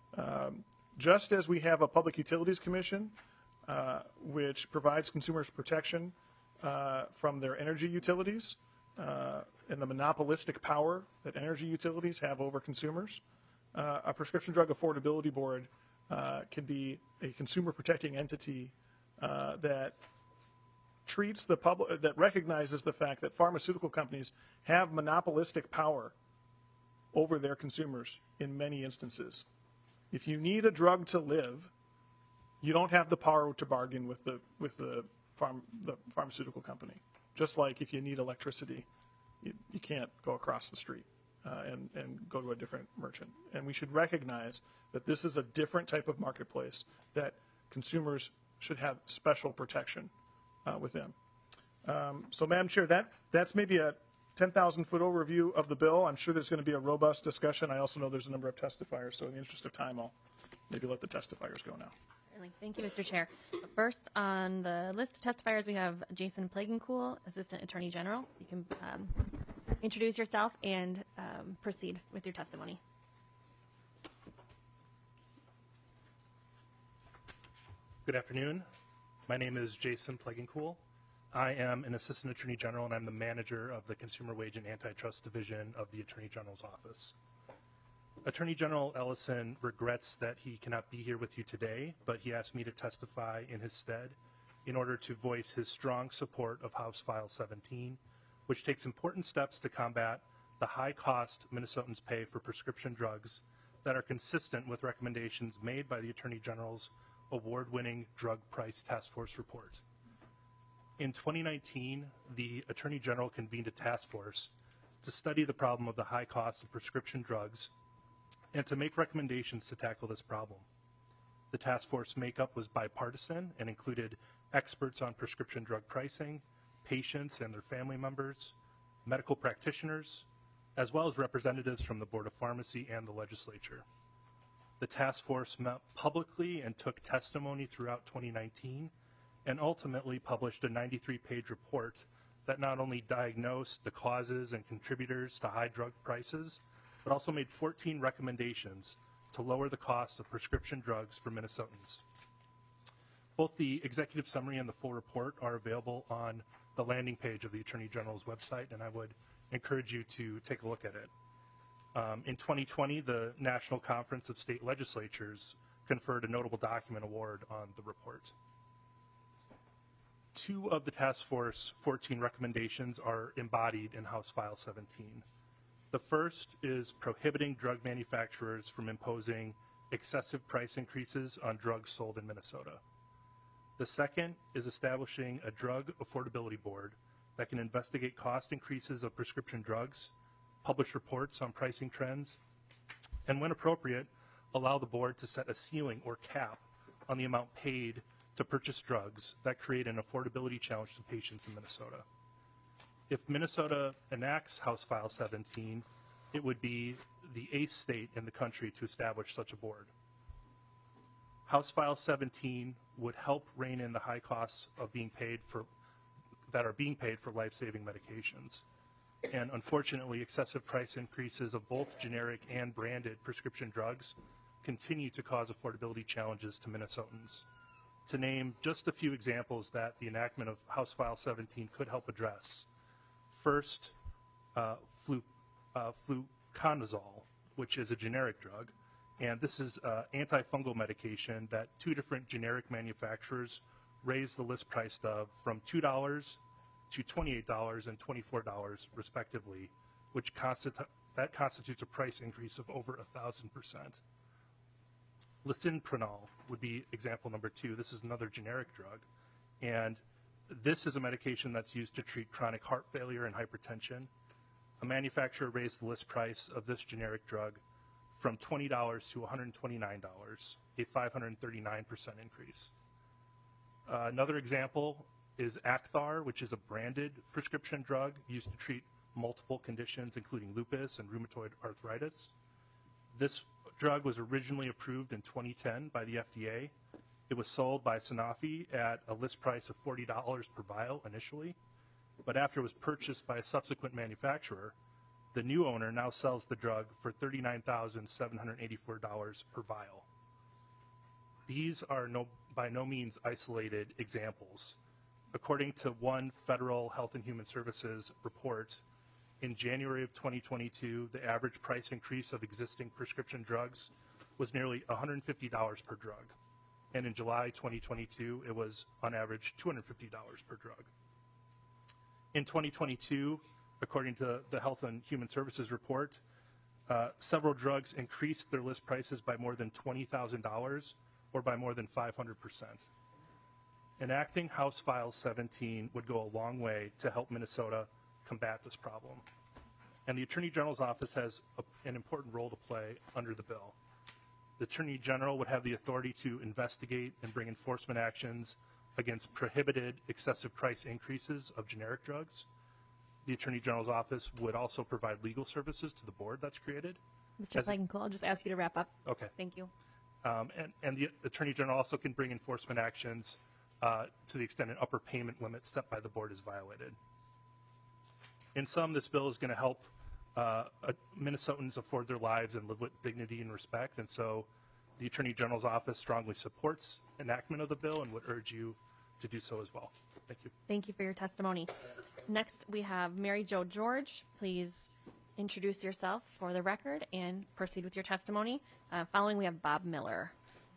Just as we have a Public Utilities Commission, which provides consumers protection from their energy utilities and the monopolistic power that energy utilities have over consumers, a prescription drug affordability board can be a consumer protecting entity that treats the public, that recognizes the fact that pharmaceutical companies have monopolistic power over their consumers in many instances. If you need a drug to live, you don't have the power to bargain with the pharmaceutical company. Just like if you need electricity, you can't go across the street and go to a different merchant. And we should recognize that this is a different type of marketplace that consumers should have special protection within. So, Madam Chair, that's maybe a 10,000-foot overview of the bill. I'm sure there's going to be a robust discussion. I also know there's a number of testifiers, so in the interest of time, I'll maybe let the testifiers go now. Thank you, Mr. Chair. First on the list of testifiers, we have Jason Plagencool, Assistant Attorney General. You can introduce yourself and proceed with your testimony. Good afternoon. My name is Jason Plagencool. I am an Assistant Attorney General, and I'm the manager of the Consumer Wage and Antitrust Division of the Attorney General's office. Attorney General Ellison regrets that he cannot be here with you today, but he asked me to testify in his stead in order to voice his strong support of House File 17, which takes important steps to combat the high cost Minnesotans pay for prescription drugs that are consistent with recommendations made by the Attorney General's award-winning Drug Price Task Force report. In 2019, the Attorney General convened a task force to study the problem of the high cost of prescription drugs and to make recommendations to tackle this problem. The task force makeup was bipartisan and included experts on prescription drug pricing, patients and their family members, medical practitioners, as well as representatives from the Board of Pharmacy and the legislature. The task force met publicly and took testimony throughout 2019 and ultimately published a 93-page report that not only diagnosed the causes and contributors to high drug prices, but also made 14 recommendations to lower the cost of prescription drugs for Minnesotans. Both the executive summary and the full report are available on the landing page of the Attorney General's website, and I would encourage you to take a look at it. In 2020, the National Conference of State Legislatures conferred a notable document award on the report. 2 of the Task Force 14 recommendations are embodied in House File 17. The first is prohibiting drug manufacturers from imposing excessive price increases on drugs sold in Minnesota. The second is establishing a drug affordability board that can investigate cost increases of prescription drugs, publish reports on pricing trends, and when appropriate, allow the board to set a ceiling or cap on the amount paid to purchase drugs that create an affordability challenge to patients in Minnesota. If Minnesota enacts House File 17, it would be the 8th state in the country to establish such a board. House File 17 would help rein in the high costs of that are being paid for life-saving medications. And unfortunately, excessive price increases of both generic and branded prescription drugs continue to cause affordability challenges to Minnesotans. To name just a few examples that the enactment of House File 17 could help address. First, fluconazole, which is a generic drug, and this is antifungal medication that 2 different generic manufacturers raised the list price of from $2 to $28 and $24 respectively, which constitutes a price increase of over 1,000%. Lisinopril would be example number 2. This is another generic drug, and this is a medication that's used to treat chronic heart failure and hypertension. A manufacturer raised the list price of this generic drug from $20 to $129, a 539% increase. Another example is Acthar, which is a branded prescription drug used to treat multiple conditions, including lupus and rheumatoid arthritis. This drug was originally approved in 2010 by the FDA. It was sold by Sanofi at a list price of $40 per vial initially, but after it was purchased by a subsequent manufacturer, the new owner now sells the drug for $39,784 per vial. These are by no means isolated examples. According to one federal Health and Human Services report, in January of 2022, the average price increase of existing prescription drugs was nearly $150 per drug. And in July 2022, it was on average $250 per drug. In 2022, according to the Health and Human Services report, several drugs increased their list prices by more than $20,000 or by more than 500%. Enacting House File 17 would go a long way to help Minnesota combat this problem. And the Attorney General's office has an important role to play under the bill. The Attorney General would have the authority to investigate and bring enforcement actions against prohibited excessive price increases of generic drugs. The Attorney General's office would also provide legal services to the board that's created. Mr. Flagencool, I'll just ask you to wrap up. Okay. Thank you. And the Attorney General also can bring enforcement actions to the extent an upper payment limit set by the board is violated. In sum, this bill is going to help Minnesotans afford their lives and live with dignity and respect, and so the Attorney General's office strongly supports enactment of the bill and would urge you to do so as well. Thank you. Thank you for your testimony. Next, we have Mary Jo George. Please introduce yourself for the record and proceed with your testimony. Following, we have Bob Miller.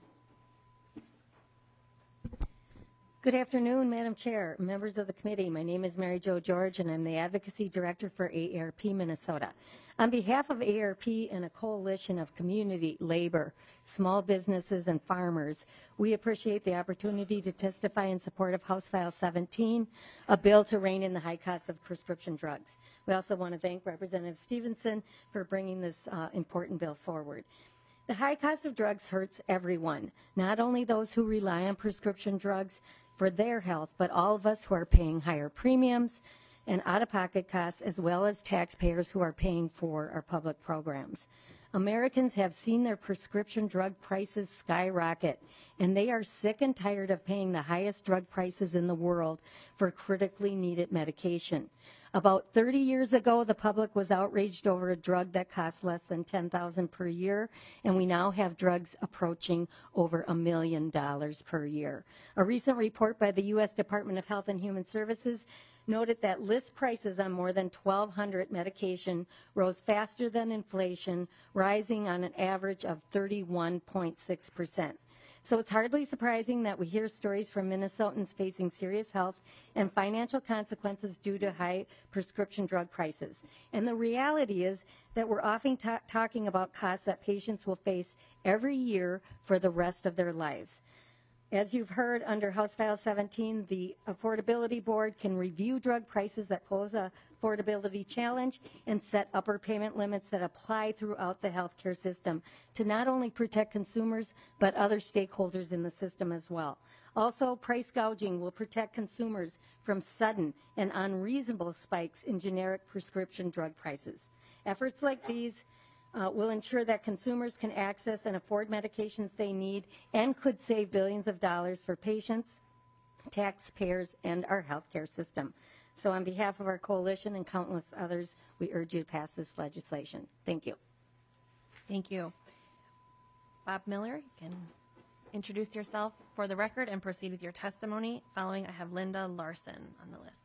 Good afternoon, Madam Chair, members of the committee. My name is Mary Jo George, and I'm the Advocacy Director for AARP Minnesota. On behalf of AARP and a coalition of community, labor, small businesses, and farmers, we appreciate the opportunity to testify in support of House File 17, a bill to rein in the high costs of prescription drugs. We also want to thank Representative Stevenson for bringing this important bill forward. The high cost of drugs hurts everyone, not only those who rely on prescription drugs for their health, but all of us who are paying higher premiums and out-of-pocket costs, as well as taxpayers who are paying for our public programs. Americans have seen their prescription drug prices skyrocket, and they are sick and tired of paying the highest drug prices in the world for critically needed medication. About 30 years ago, the public was outraged over a drug that cost less than $10,000 per year, and we now have drugs approaching over $1 million per year. A recent report by the U.S. Department of Health and Human Services noted that list prices on more than 1,200 medication rose faster than inflation, rising on an average of 31.6%. So it's hardly surprising that we hear stories from Minnesotans facing serious health and financial consequences due to high prescription drug prices. And the reality is that we're often talking about costs that patients will face every year for the rest of their lives. As you've heard, under House File 17, the Affordability Board can review drug prices that pose a affordability challenge and set upper payment limits that apply throughout the healthcare system to not only protect consumers, but other stakeholders in the system as well. Also, price gouging will protect consumers from sudden and unreasonable spikes in generic prescription drug prices. Efforts like these will ensure that consumers can access and afford medications they need and could save billions of dollars for patients, taxpayers, and our healthcare system. So on behalf of our coalition and countless others, we urge you to pass this legislation. Thank you. Thank you. Bob Miller, you can introduce yourself for the record and proceed with your testimony. Following, I have Linda Larson on the list.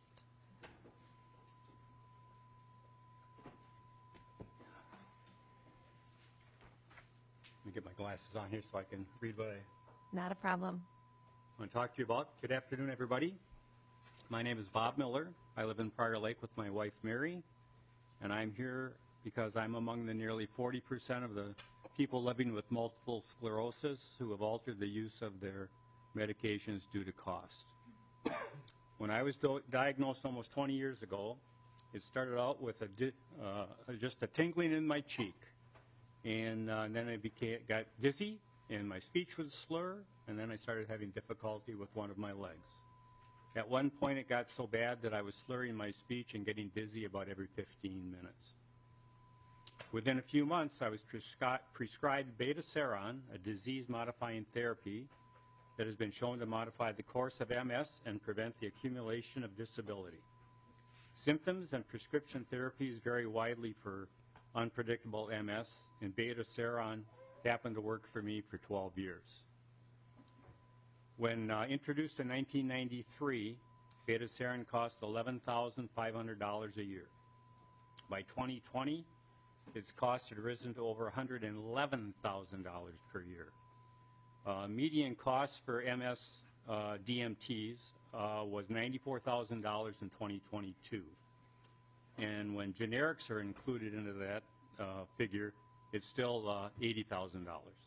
Let me get my glasses on here so I can read what I Not a problem. want to talk to you about. Good afternoon, everybody. My name is Bob Miller. I live in Prior Lake with my wife, Mary, and I'm here because I'm among the nearly 40% of the people living with multiple sclerosis who have altered the use of their medications due to cost. When I was diagnosed almost 20 years ago, it started out with just a tingling in my cheek. And then I got dizzy, and my speech was slur, and then I started having difficulty with one of my legs. At one point, it got so bad that I was slurring my speech and getting dizzy about every 15 minutes. Within a few months, I was prescribed beta-seron, a disease-modifying therapy that has been shown to modify the course of MS and prevent the accumulation of disability. Symptoms and prescription therapies vary widely for unpredictable MS, and beta-seron happened to work for me for 12 years. When introduced in 1993, beta-seron cost $11,500 a year. By 2020, its cost had risen to over $111,000 per year. Median cost for MS DMTs was $94,000 in 2022. And when generics are included into that figure, it's still $80,000.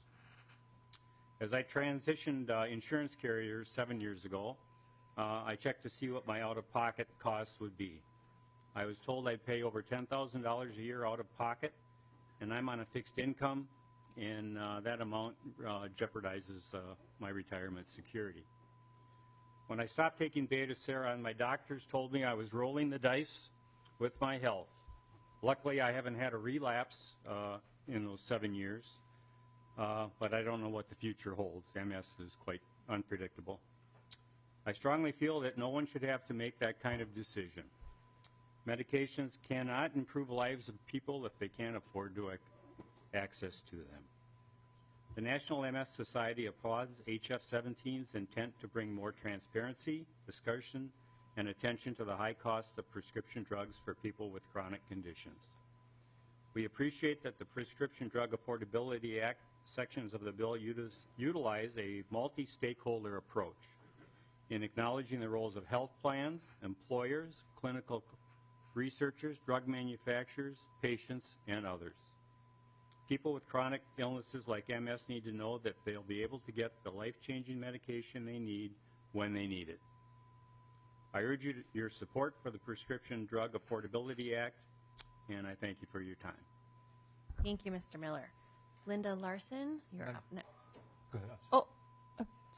As I transitioned insurance carriers 7 years ago, I checked to see what my out-of-pocket costs would be. I was told I'd pay over $10,000 a year out of pocket, and I'm on a fixed income, and that amount jeopardizes my retirement security. When I stopped taking beta-seron, my doctors told me I was rolling the dice with my health. Luckily, I haven't had a relapse in those 7 years, but I don't know what the future holds. MS is quite unpredictable. I strongly feel that no one should have to make that kind of decision. Medications cannot improve lives of people if they can't afford to access to them. The National MS Society applauds HF17's intent to bring more transparency, discussion, and attention to the high cost of prescription drugs for people with chronic conditions. We appreciate that the Prescription Drug Affordability Act sections of the bill utilize a multi-stakeholder approach in acknowledging the roles of health plans, employers, clinical researchers, drug manufacturers, patients, and others. People with chronic illnesses like MS need to know that they'll be able to get the life-changing medication they need when they need it. I urge your support for the Prescription Drug Affordability Act, and I thank you for your time. Thank you, Mr. Miller. Linda Larson, you're up next. Go ahead. Oh,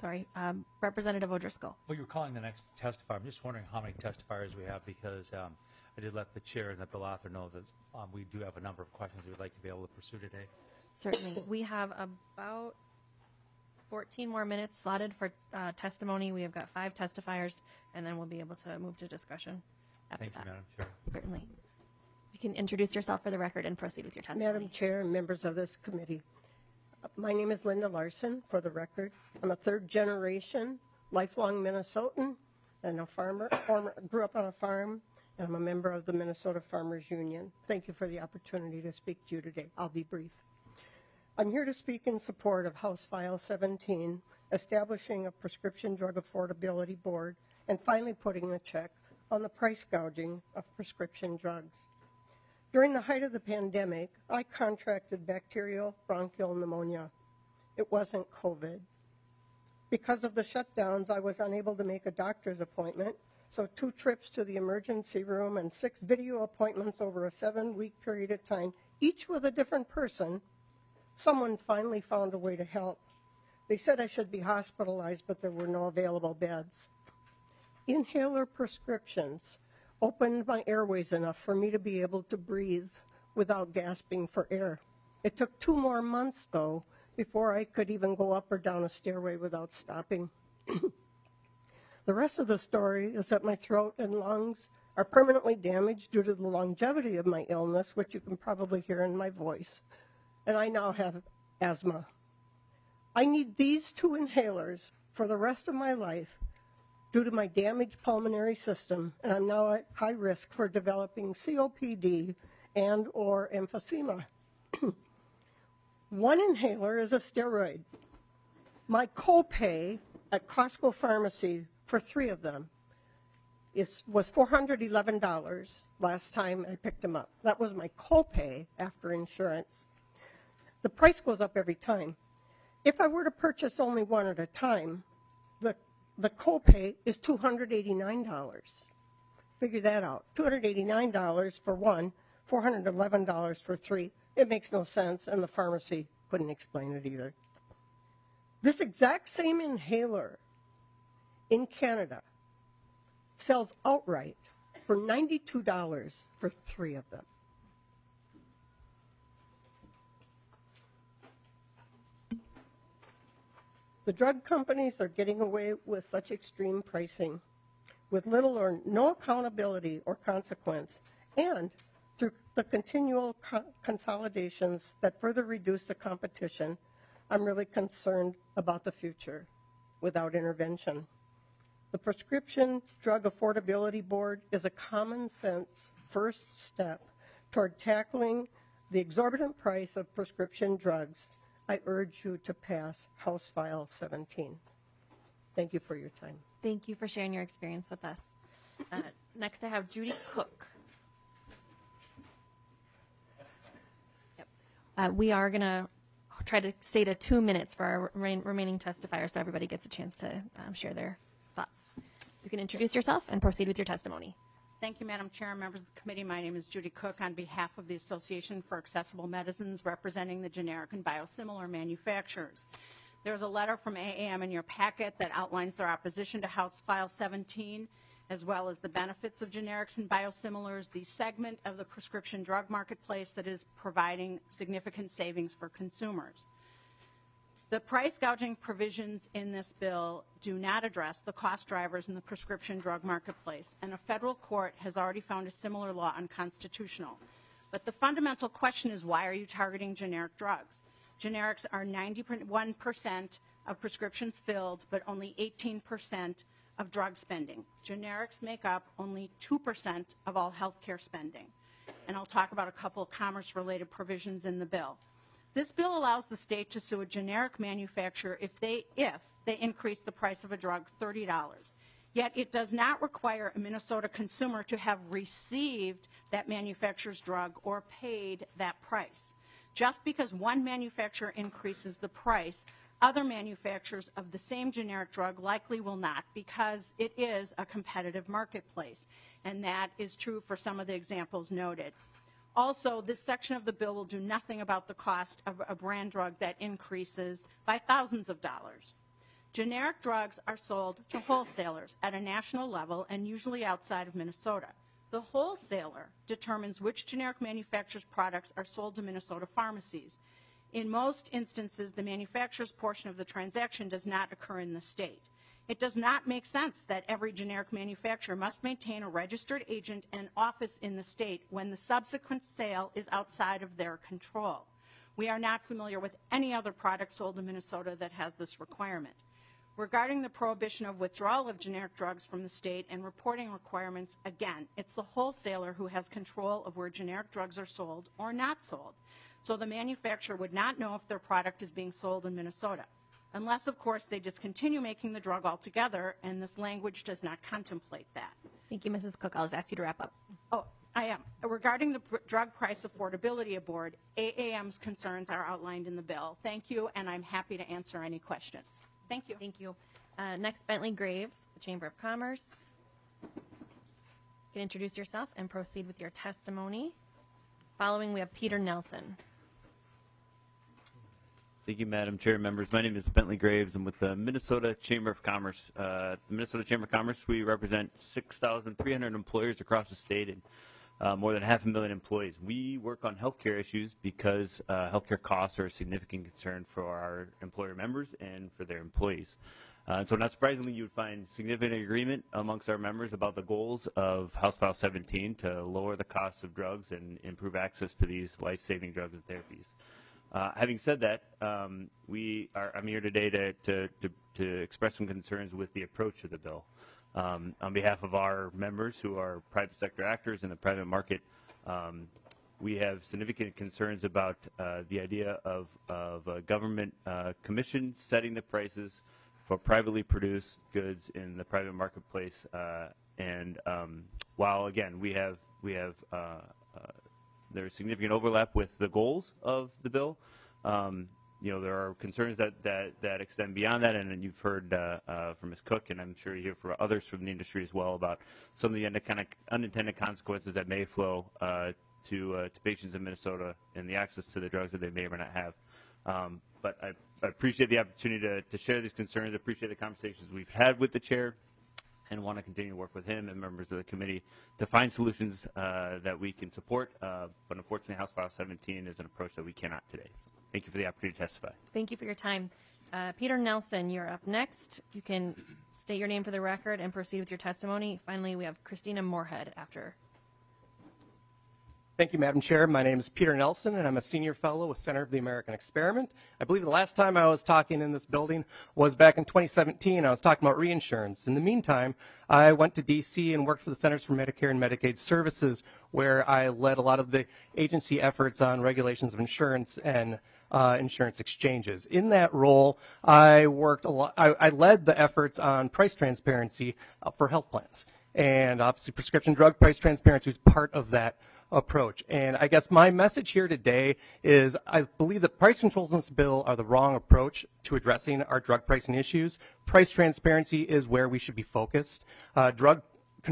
sorry, Representative O'Driscoll. Well, you were calling the next testifier. I'm just wondering how many testifiers we have because I did let the chair and the bill author know that we do have a number of questions we would like to be able to pursue today. Certainly. We have about 14 more minutes slotted for testimony. We have got 5 testifiers, and then we'll be able to move to discussion after Thank that. you, Madam Chair. Certainly. You can introduce yourself for the record and proceed with your testimony. Madam Chair and members of this committee, my name is Linda Larson, for the record. I'm a third-generation, lifelong Minnesotan and a farmer. Grew up on a farm, and I'm a member of the Minnesota Farmers Union. Thank you for the opportunity to speak to you today. I'll be brief. I'm here to speak in support of House File 17, establishing a prescription drug affordability board, and finally putting a check on the price gouging of prescription drugs. During the height of the pandemic, I contracted bacterial bronchial pneumonia. It wasn't COVID. Because of the shutdowns, I was unable to make a doctor's appointment, so 2 trips to the emergency room and 6 video appointments over a 7-week period of time, each with a different person. Someone finally found a way to help. They said I should be hospitalized, but there were no available beds. Inhaler prescriptions opened my airways enough for me to be able to breathe without gasping for air. It took 2 more months, though, before I could even go up or down a stairway without stopping. The rest of the story is that my throat and lungs are permanently damaged due to the longevity of my illness, which you can probably hear in my voice, and I now have asthma. I need these 2 inhalers for the rest of my life due to my damaged pulmonary system, and I'm now at high risk for developing COPD and or emphysema. 1 inhaler is a steroid. My copay at Costco Pharmacy for 3 of them was $411 last time I picked them up. That was my copay after insurance. The price goes up every time. If I were to purchase only 1 at a time, the copay is $289. Figure that out. $289 for 1, $411 for 3. It makes no sense, and the pharmacy couldn't explain it either. This exact same inhaler in Canada sells outright for $92 for 3 of them. The drug companies are getting away with such extreme pricing with little or no accountability or consequence, and through the continual consolidations that further reduce the competition, I'm really concerned about the future without intervention. The Prescription Drug Affordability Board is a common sense first step toward tackling the exorbitant price of prescription drugs. I urge you to pass House File 17. Thank you for your time. Thank you for sharing your experience with us. Next, I have Judy Cook. Yep. We are going to try to stay to 2 minutes for our remaining testifiers so everybody gets a chance to share their thoughts. You can introduce yourself and proceed with your testimony. Thank you, Madam Chair and members of the committee. My name is Judy Cook on behalf of the Association for Accessible Medicines, representing the generic and biosimilar manufacturers. There's a letter from AAM in your packet that outlines their opposition to House File 17, as well as the benefits of generics and biosimilars, the segment of the prescription drug marketplace that is providing significant savings for consumers. The price gouging provisions in this bill do not address the cost drivers in the prescription drug marketplace, and a federal court has already found a similar law unconstitutional. But the fundamental question is, why are you targeting generic drugs? Generics are 91% of prescriptions filled, but only 18% of drug spending. Generics make up only 2% of all healthcare spending. And I'll talk about a couple of commerce-related provisions in the bill. This bill allows the state to sue a generic manufacturer if they increase the price of a drug $30. Yet it does not require a Minnesota consumer to have received that manufacturer's drug or paid that price. Just because one manufacturer increases the price, other manufacturers of the same generic drug likely will not, because it is a competitive marketplace. And that is true for some of the examples noted. Also, this section of the bill will do nothing about the cost of a brand drug that increases by thousands of dollars. Generic drugs are sold to wholesalers at a national level and usually outside of Minnesota. The wholesaler determines which generic manufacturer's products are sold to Minnesota pharmacies. In most instances, the manufacturer's portion of the transaction does not occur in the state. It does not make sense that every generic manufacturer must maintain a registered agent and office in the state when the subsequent sale is outside of their control. We are not familiar with any other product sold in Minnesota that has this requirement. Regarding the prohibition of withdrawal of generic drugs from the state and reporting requirements, again, it's the wholesaler who has control of where generic drugs are sold or not sold. So the manufacturer would not know if their product is being sold in Minnesota, unless, of course, they discontinue making the drug altogether, and this language does not contemplate that. Thank you, Mrs. Cook. I'll just ask you to wrap up. Oh, I am. Regarding the Drug Price Affordability Board, AAM's concerns are outlined in the bill. Thank you, and I'm happy to answer any questions. Thank you. Thank you. Next, Bentley Graves, the Chamber of Commerce. You can introduce yourself and proceed with your testimony. Following, we have Peter Nelson. Thank you, Madam Chair, members. My name is Bentley Graves. I'm with the Minnesota Chamber of Commerce. The Minnesota Chamber of Commerce, we represent 6,300 employers across the state and more than 500,000 employees. We work on healthcare issues because healthcare costs are a significant concern for our employer members and for their employees. And so not surprisingly, you would find significant agreement amongst our members about the goals of House File 17 to lower the cost of drugs and improve access to these life-saving drugs and therapies. Having said that, I'm here today to express some concerns with the approach of the bill. On behalf of our members who are private sector actors in the private market, we have significant concerns about the idea of a government commission setting the prices for privately produced goods in the private marketplace. While again there's significant overlap with the goals of the bill, there are concerns that extend beyond that, and you've heard from Ms. Cook, and I'm sure you hear from others from the industry as well about some of the unintended consequences that may flow to patients in Minnesota and the access to the drugs that they may or may not have. But I appreciate the opportunity to share these concerns. I appreciate the conversations we've had with the chair, and want to continue to work with him and members of the committee to find solutions that we can support. But unfortunately, House File 17 is an approach that we cannot today. Thank you for the opportunity to testify. Thank you for your time. Peter Nelson, you're up next. You can state your name for the record and proceed with your testimony. Finally, we have Christina Moorhead after. Thank you, Madam Chair. My name is Peter Nelson, and I'm a senior fellow with Center of the American Experiment. I believe the last time I was talking in this building was back in 2017. I was talking about reinsurance. In the meantime, I went to D.C. and worked for the Centers for Medicare and Medicaid Services, where I led a lot of the agency efforts on regulations of insurance and insurance exchanges. In that role, I worked a lot. I led the efforts on price transparency for health plans, and obviously prescription drug price transparency was part of that approach. And I guess my message here today is I believe that price controls in this bill are the wrong approach to addressing our drug pricing issues. Price transparency is where we should be focused. Drug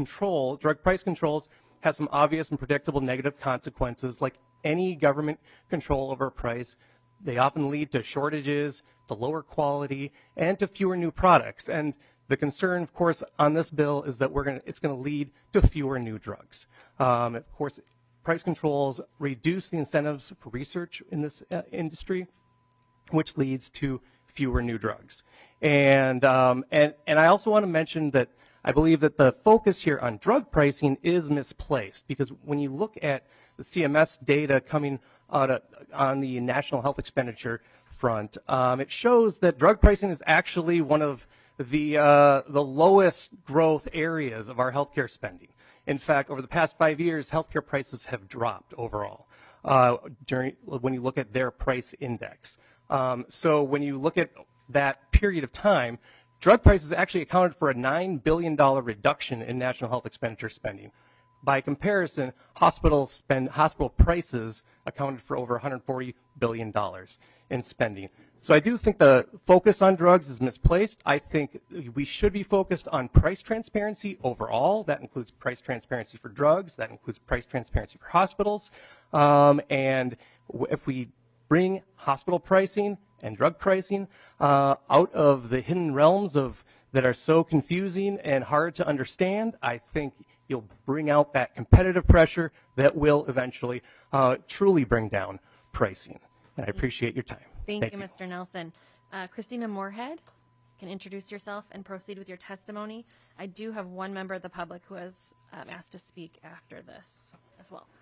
price controls have some obvious and predictable negative consequences. Like any government control over a price, they often lead to shortages, to lower quality, and to fewer new products. And the concern, of course, on this bill is that it's going to lead to fewer new drugs. Of course, price controls reduce the incentives for research in this industry, which leads to fewer new drugs. And I also want to mention that I believe that the focus here on drug pricing is misplaced, because when you look at the CMS data coming out on the national health expenditure front, it shows that drug pricing is actually one of the lowest growth areas of our healthcare spending. In fact, over the past 5 years, healthcare prices have dropped overall when you look at their price index. So when you look at that period of time, drug prices actually accounted for a $9 billion reduction in national health expenditure spending. By comparison, hospital prices accounted for over $140 billion in spending. So I do think the focus on drugs is misplaced. I think we should be focused on price transparency overall. That includes price transparency for drugs. That includes price transparency for hospitals. And if we bring hospital pricing and drug pricing out of the hidden realms that are so confusing and hard to understand. I think you'll bring out that competitive pressure that will eventually truly bring down pricing. And I appreciate your time. Thank you, Mr. Nelson. Christina Moorhead, can introduce yourself and proceed with your testimony. I do have one member of the public who has asked to speak after this as well.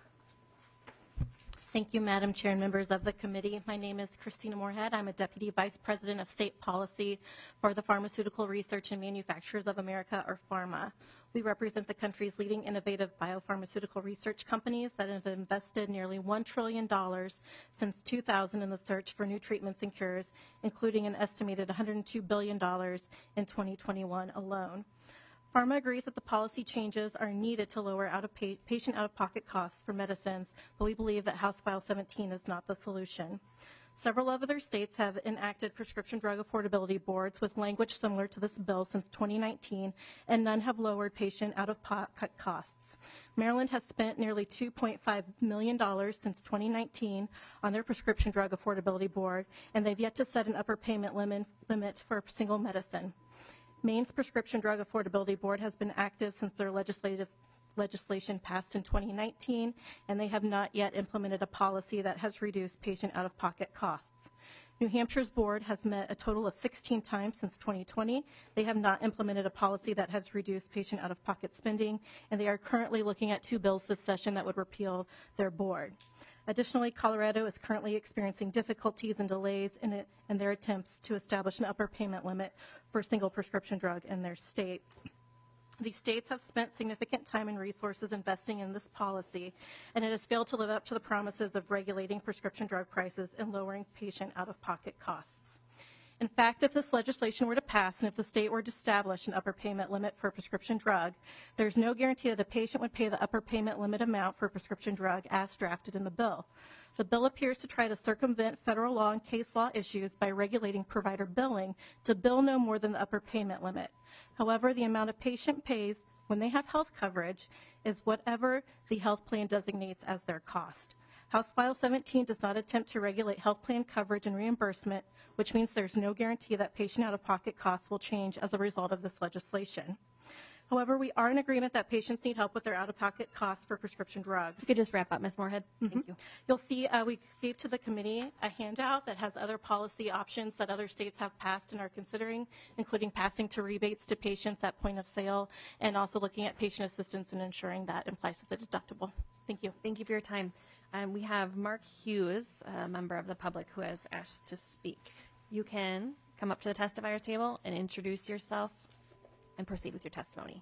Thank you, Madam Chair and members of the committee. My name is Christina Moorhead. I'm a Deputy Vice President of State Policy for the Pharmaceutical Research and Manufacturers of America, or PhRMA. We represent the country's leading innovative biopharmaceutical research companies that have invested nearly $1 trillion since 2000 in the search for new treatments and cures, including an estimated $102 billion in 2021 alone. PhRMA agrees that the policy changes are needed to lower patient out-of-pocket costs for medicines, but we believe that House File 17 is not the solution. Several other states have enacted prescription drug affordability boards with language similar to this bill since 2019, and none have lowered patient out-of-pocket costs. Maryland has spent nearly $2.5 million since 2019 on their prescription drug affordability board, and they've yet to set an upper payment limit for a single medicine. Maine's Prescription Drug Affordability Board has been active since their legislation passed in 2019, and they have not yet implemented a policy that has reduced patient out-of-pocket costs. New Hampshire's board has met a total of 16 times since 2020. They have not implemented a policy that has reduced patient out-of-pocket spending, and they are currently looking at 2 bills this session that would repeal their board. Additionally, Colorado is currently experiencing difficulties and delays in their attempts to establish an upper payment limit for a single prescription drug in their state. These states have spent significant time and resources investing in this policy, and it has failed to live up to the promises of regulating prescription drug prices and lowering patient out-of-pocket costs. In fact, if this legislation were to pass and if the state were to establish an upper payment limit for a prescription drug, there's no guarantee that a patient would pay the upper payment limit amount for a prescription drug as drafted in the bill. The bill appears to try to circumvent federal law and case law issues by regulating provider billing to bill no more than the upper payment limit. However, the amount a patient pays when they have health coverage is whatever the health plan designates as their cost. House File 17 does not attempt to regulate health plan coverage and reimbursement, which means there's no guarantee that patient out-of-pocket costs will change as a result of this legislation. However, we are in agreement that patients need help with their out-of-pocket costs for prescription drugs. You could just wrap up, Ms. Moorhead. Thank you. You'll see we gave to the committee a handout that has other policy options that other states have passed and are considering, including passing to rebates to patients at point of sale, and also looking at patient assistance and ensuring that applies to the deductible. Thank you. Thank you for your time. We have Mark Hughes, a member of the public, who has asked to speak. You can come up to the testifier table and introduce yourself and proceed with your testimony.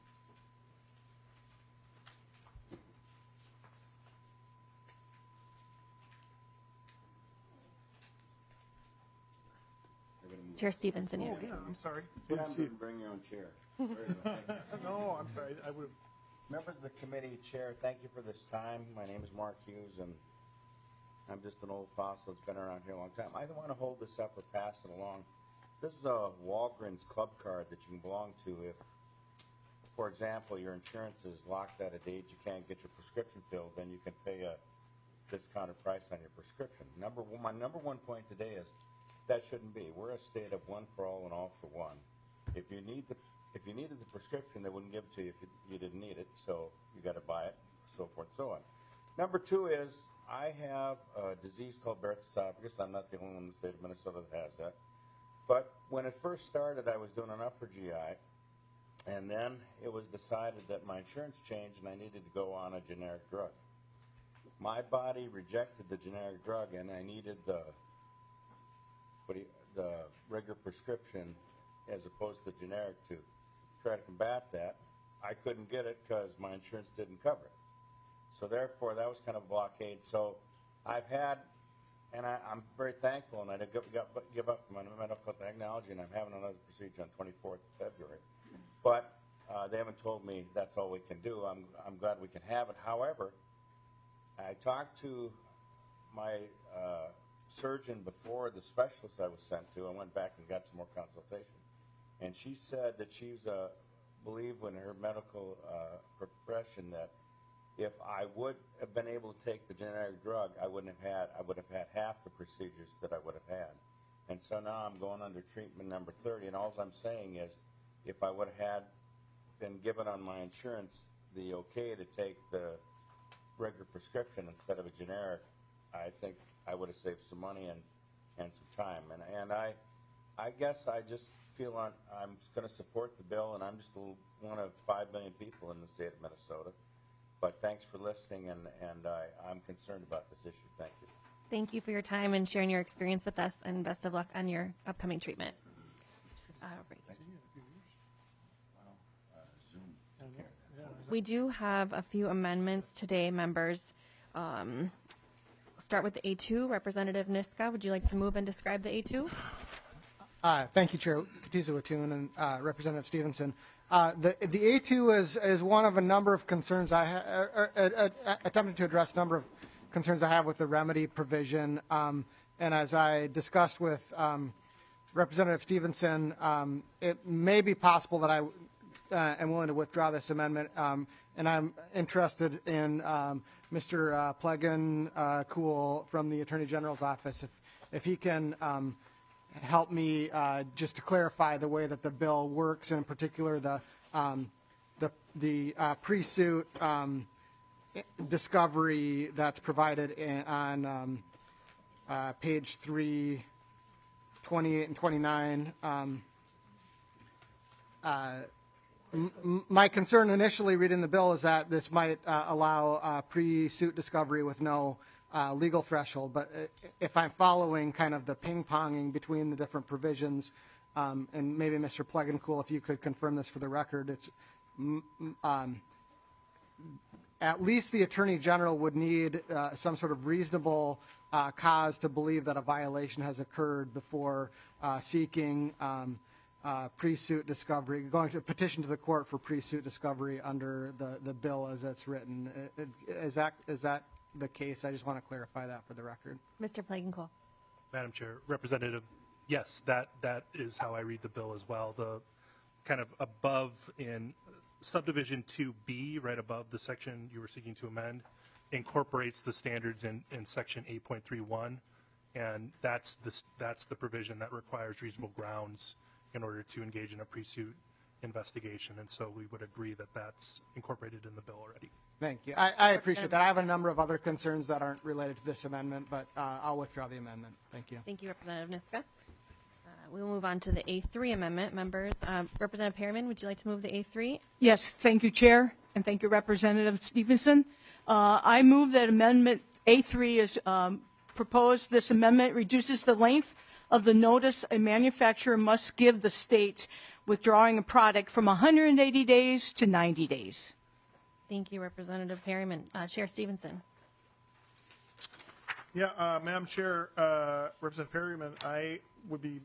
Chair Stevenson. Oh, yeah, I'm sorry. Bring your own chair. No, I'm sorry. I would have. Members of the committee, Chair, thank you for this time. My name is Mark Hughes, and I'm just an old fossil that's been around here a long time. I don't want to hold this up or pass it along. This is a Walgreens club card that you can belong to if, for example, your insurance is locked at a date you can't get your prescription filled, then you can pay a discounted price on your prescription. My number one point today is that shouldn't be. We're a state of one for all and all for one. If you needed the prescription, they wouldn't give it to you if you didn't need it, so you got to buy it, so forth and so on. Number 2 is I have a disease called Barrett's esophagus. I'm not the only one in the state of Minnesota that has that. But when it first started, I was doing an upper GI, and then it was decided that my insurance changed and I needed to go on a generic drug. My body rejected the generic drug, and I needed the regular prescription as opposed to generic to try to combat that. I couldn't get it because my insurance didn't cover it. So therefore, that was kind of a blockade. So I've had, and I'm very thankful, and I give up my medical technology, and I'm having another procedure on 24th of February. But they haven't told me that's all we can do. I'm glad we can have it. However, I talked to my surgeon before the specialist I was sent to. I went back and got some more consultation. And she said that she's believed in her medical profession that if I would have been able to take the generic drug, I would have had half the procedures that I would have had. And so now I'm going under treatment number 30, and all I'm saying is, if I would have been given on my insurance the okay to take the regular prescription instead of a generic, I think I would have saved some money and some time. And I guess I just feel I'm going to support the bill, and I'm just one of 5 million people in the state of Minnesota. But thanks for listening, and I'm concerned about this issue. Thank you. Thank you for your time and sharing your experience with us, and best of luck on your upcoming treatment. All right. We do have a few amendments today, members. We'll start with the A2. Representative Niska, would you like to move and describe the A2? Thank you, Chair Katiza Watun and Representative Stevenson. The A2 is one of a number of concerns attempting to address a number of concerns I have with the remedy provision. And as I discussed with Representative Stevenson, it may be possible that I am willing to withdraw this amendment, and I'm interested in Mr. Plegan-Cool from the Attorney General's office, if he can help me just to clarify the way that the bill works, and in particular the pre-suit discovery that's provided on page 3, 28 and 29. My concern initially reading the bill is that this might allow pre-suit discovery with no legal threshold, but if I'm following kind of the ping-ponging between the different provisions, and maybe Mr. Plegan-Cool, if you could confirm this for the record, it's at least the Attorney General would need some sort of reasonable cause to believe that a violation has occurred before seeking pre-suit discovery, going to petition to the court for pre-suit discovery under the bill as it's written. Is that the case? I just want to clarify that for the record. Mr. Plegan-Cool. Madam Chair, Representative, yes, that is how I read the bill as well. The kind of above in subdivision 2B, right above the section you were seeking to amend, incorporates the standards in section 8.31, and that's the provision that requires reasonable grounds in order to engage in a pre-suit investigation, and so we would agree that that's incorporated in the bill already. Thank you. I appreciate that. I have a number of other concerns that aren't related to this amendment, but I'll withdraw the amendment. Thank you. Thank you, Representative Niska. We will move on to the A3 amendment. Members, Representative Perryman, would you like to move the A3? Yes, thank you, Chair, and thank you, Representative Stevenson. I move that Amendment A3 is proposed. This amendment reduces the length of the notice a manufacturer must give the state withdrawing a product from 180 days to 90 days. Thank you, Representative Perryman. Chair Stevenson. Yeah, Madam Chair, Representative Perryman, I would be,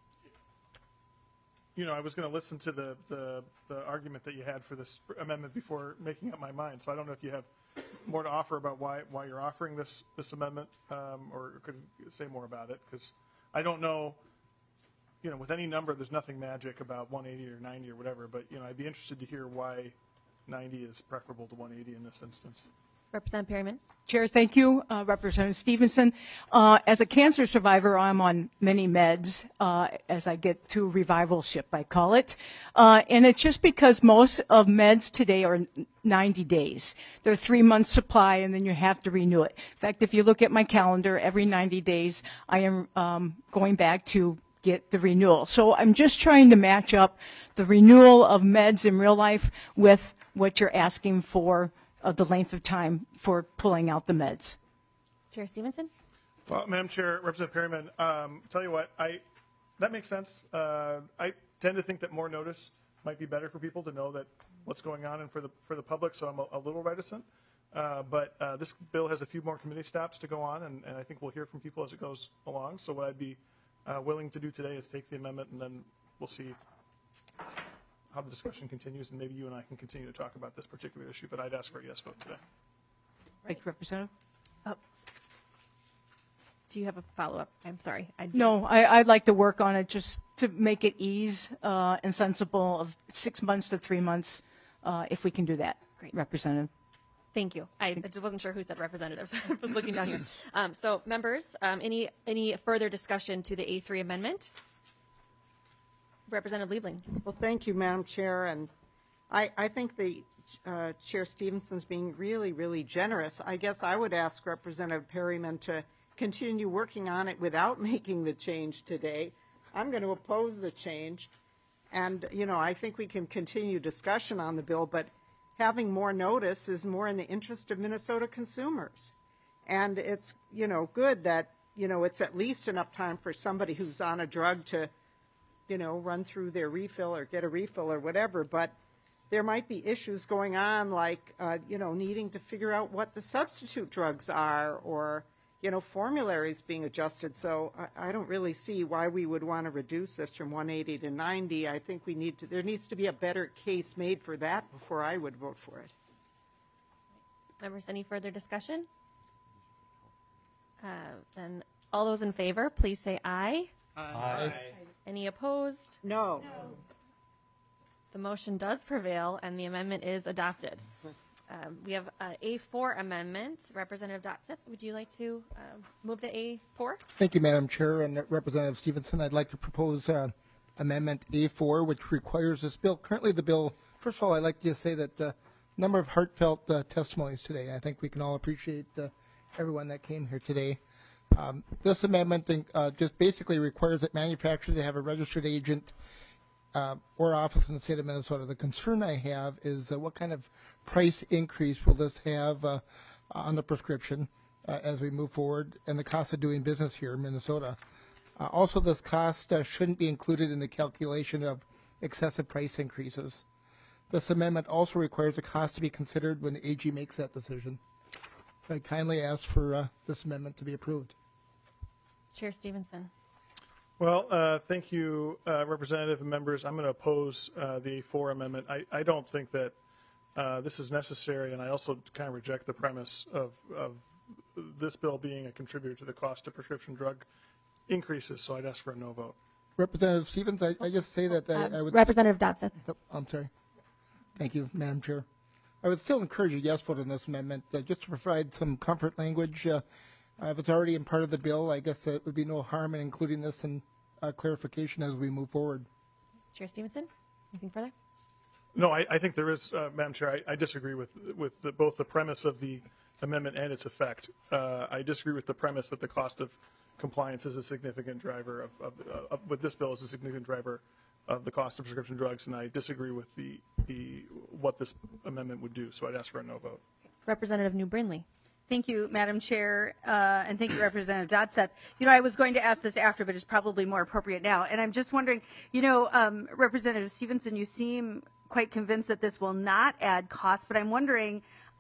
I was going to listen to the argument that you had for this amendment before making up my mind. So I don't know if you have more to offer about why you're offering this amendment, or could say more about it, because I don't know, with any number, there's nothing magic about 180 or 90 or whatever, but, I'd be interested to hear why 90 is preferable to 180 in this instance. Representative Perryman. Chair, thank you. Representative Stevenson. As a cancer survivor, I'm on many meds as I get to revivalship, I call it. And it's just because most of meds today are 90 days. They're a 3-month supply, and then you have to renew it. In fact, if you look at my calendar, every 90 days I am going back to get the renewal. So I'm just trying to match up the renewal of meds in real life with what you're asking for, the length of time for pulling out the meds. Chair Stevenson? Well, Madam Chair, Representative Perryman, tell you what, that makes sense. I tend to think that more notice might be better for people to know that what's going on and for the public, so I'm a little reticent. But this bill has a few more committee stops to go on, and I think we'll hear from people as it goes along. So what I'd be willing to do today is take the amendment, and then we'll see how the discussion continues, and maybe you and I can continue to talk about this particular issue, but I'd ask for a yes vote today. Thank you, Representative. Do you have a follow-up? I'm sorry. No, I'd like to work on it just to make it ease and sensible of 6 months to 3 months, if we can do that. Great. Representative. Thank you. I just wasn't sure who said representatives. I was looking down here. So members, any further discussion to the A3 amendment? Representative Liebling. Well, thank you, Madam Chair. And I think the Chair Stevenson's being really, really generous. I guess I would ask Representative Perryman to continue working on it without making the change today. I'm going to oppose the change. And, you know, I think we can continue discussion on the bill, but having more notice is more in the interest of Minnesota consumers. And it's, you know, good that, you know, it's at least enough time for somebody who's on a drug to, you know, run through their refill or get a refill or whatever. But there might be issues going on like, you know, needing to figure out what the substitute drugs are, or, you know, formularies being adjusted. So I don't really see why we would want to reduce this from 180 to 90. I think there needs to be a better case made for that before I would vote for it. Members, any further discussion? Then all those in favor, please say aye. Aye. Any opposed? No. The motion does prevail and the amendment is adopted. We have A4 amendments. Representative Dotseth, would you like to move to A4? Thank you, Madam Chair. And Representative Stevenson, I'd like to propose Amendment A4, which requires this bill. Currently, the bill, first of all, I'd like to just say that the number of heartfelt testimonies today. I think we can all appreciate everyone that came here today. This amendment just basically requires that manufacturers have a registered agent or office in the state of Minnesota. The concern I have is what kind of price increase will this have on the prescription as we move forward, and the cost of doing business here in Minnesota. Also, this cost shouldn't be included in the calculation of excessive price increases. This amendment also requires the cost to be considered when the AG makes that decision. I kindly ask for this amendment to be approved. Chair Stevenson. Well, thank you, Representative and members. I'm going to oppose the A4 amendment. I don't think that this is necessary, and I also kind of reject the premise of this bill being a contributor to the cost of prescription drug increases, so I'd ask for a no vote. Representative Stevens, I just say that I would... Representative Dotseth. I'm sorry. Thank you, Madam Chair. I would still encourage a yes vote on this amendment, just to provide some comfort language. If it's already in part of the bill, I guess it would be no harm in including this in clarification as we move forward. Chair Stevenson, anything further? No, I think there is, Madam Chair. I disagree with both the premise of the amendment and its effect. I disagree with the premise that the cost of compliance is a significant driver with this bill is a significant driver of the cost of prescription drugs, and I disagree with what this amendment would do. So I'd ask for a no vote. Representative New Brindley. Thank you, Madam Chair, and thank you, Representative Dotseth. You know, I was going to ask this after, but it's probably more appropriate now. And I'm just wondering, you know, Representative Stevenson, you seem quite convinced that this will not add cost, but I'm wondering,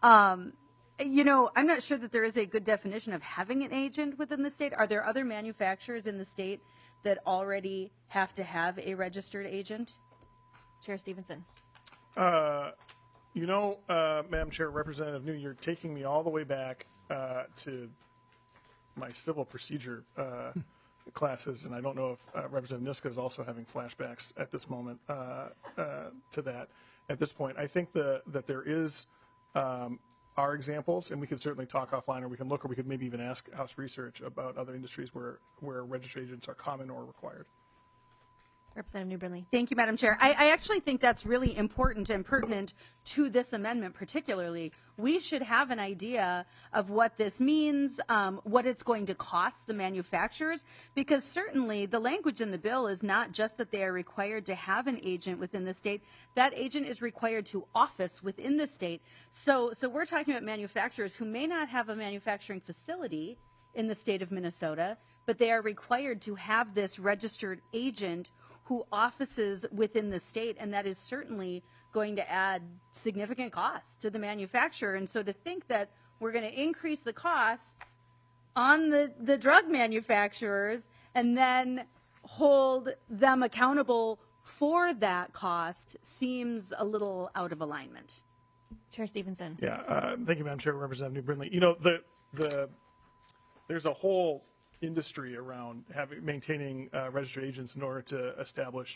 you know, I'm not sure that there is a good definition of having an agent within the state. Are there other manufacturers in the state that already have to have a registered agent? Chair Stevenson. You know, Madam Chair, Representative New, you're taking me all the way back to my civil procedure classes, and I don't know if Representative Niska is also having flashbacks at this moment to that. At this point, I think that there is are examples, and we could certainly talk offline, or we can look, or we could maybe even ask House Research about other industries where registered agents are common or required. Representative New Brindley. Thank you, Madam Chair. I actually think that's really important and pertinent to this amendment particularly. We should have an idea of what this means, what it's going to cost the manufacturers, because certainly the language in the bill is not just that they are required to have an agent within the state. That agent is required to office within the state. So we're talking about manufacturers who may not have a manufacturing facility in the state of Minnesota, but they are required to have this registered agent who offices within the state, and that is certainly going to add significant costs to the manufacturer. And so to think that we're going to increase the costs on the drug manufacturers and then hold them accountable for that cost seems a little out of alignment. Chair Stevenson. Yeah, thank you, Madam Chair, Representative New Brindley. You know, there's a whole industry around maintaining registered agents in order to establish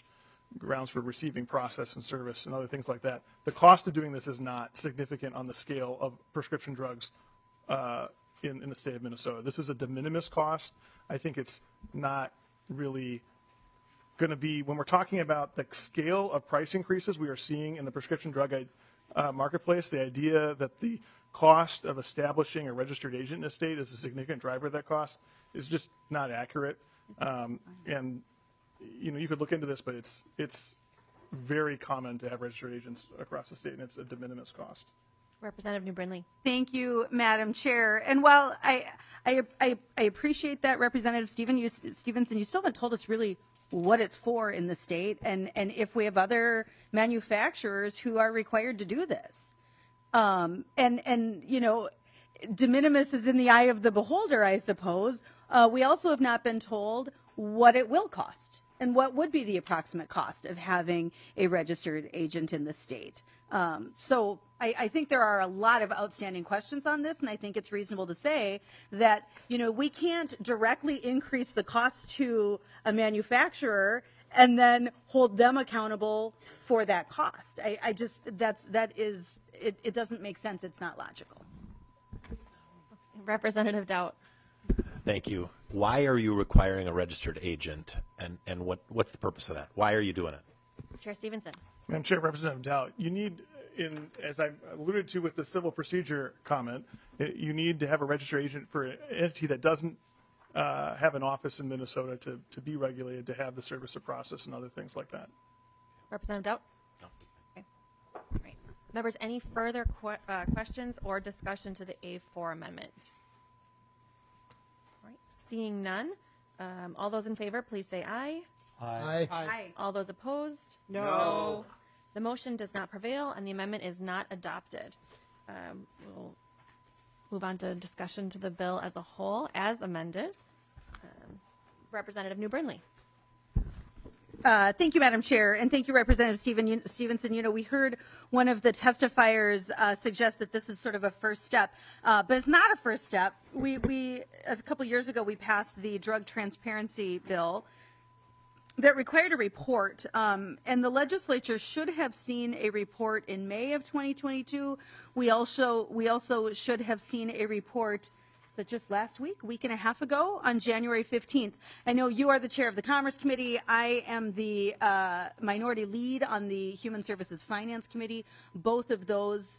grounds for receiving process and service and other things like that. The cost of doing this is not significant on the scale of prescription drugs in the state of Minnesota. This is a de minimis cost. I think it's not really going to be, when we're talking about the scale of price increases we are seeing in the prescription drug marketplace, the idea that the cost of establishing a registered agent in the state is a significant driver of that cost is just not accurate. And you could look into this, but it's very common to have registered agents across the state, and it's a de minimis cost. Representative New Brindley. Thank you, Madam Chair. And while I appreciate that, Representative Stevenson, you still haven't told us really what it's for in the state, and if we have other manufacturers who are required to do this. And de minimis is in the eye of the beholder, I suppose. We also have not been told what it will cost and what would be the approximate cost of having a registered agent in the state. So I think there are a lot of outstanding questions on this, and I think it's reasonable to say that, we can't directly increase the cost to a manufacturer and then hold them accountable for that cost. It doesn't make sense. It's not logical. Representative Daudt. Thank you. Why are you requiring a registered agent, and what's the purpose of that? Why are you doing it? Chair Stevenson. Madam Chair, Representative Daudt, you need, as I alluded to with the civil procedure comment, you need to have a registered agent for an entity that doesn't have an office in Minnesota to be regulated, to have the service of process and other things like that. Representative Daudt? No. Okay. Right. Members, any further questions or discussion to the A4 amendment? All right. Seeing none, all those in favor, please say aye. Aye. Aye. All those opposed? No. The motion does not prevail, and the amendment is not adopted. We'll move on to discussion to the bill as a whole, as amended. Representative New Brindley. Thank you, Madam Chair, and thank you, Representative Stevenson. We heard one of the testifiers suggest that this is sort of a first step, but it's not a first step. We a couple years ago, we passed the drug transparency bill that required a report, and the legislature should have seen a report in May of 2022. We also should have seen a report, is that just last week and a half ago, on January 15th. I know you are the chair of the Commerce Committee. I am the minority lead on the Human Services Finance Committee. Both of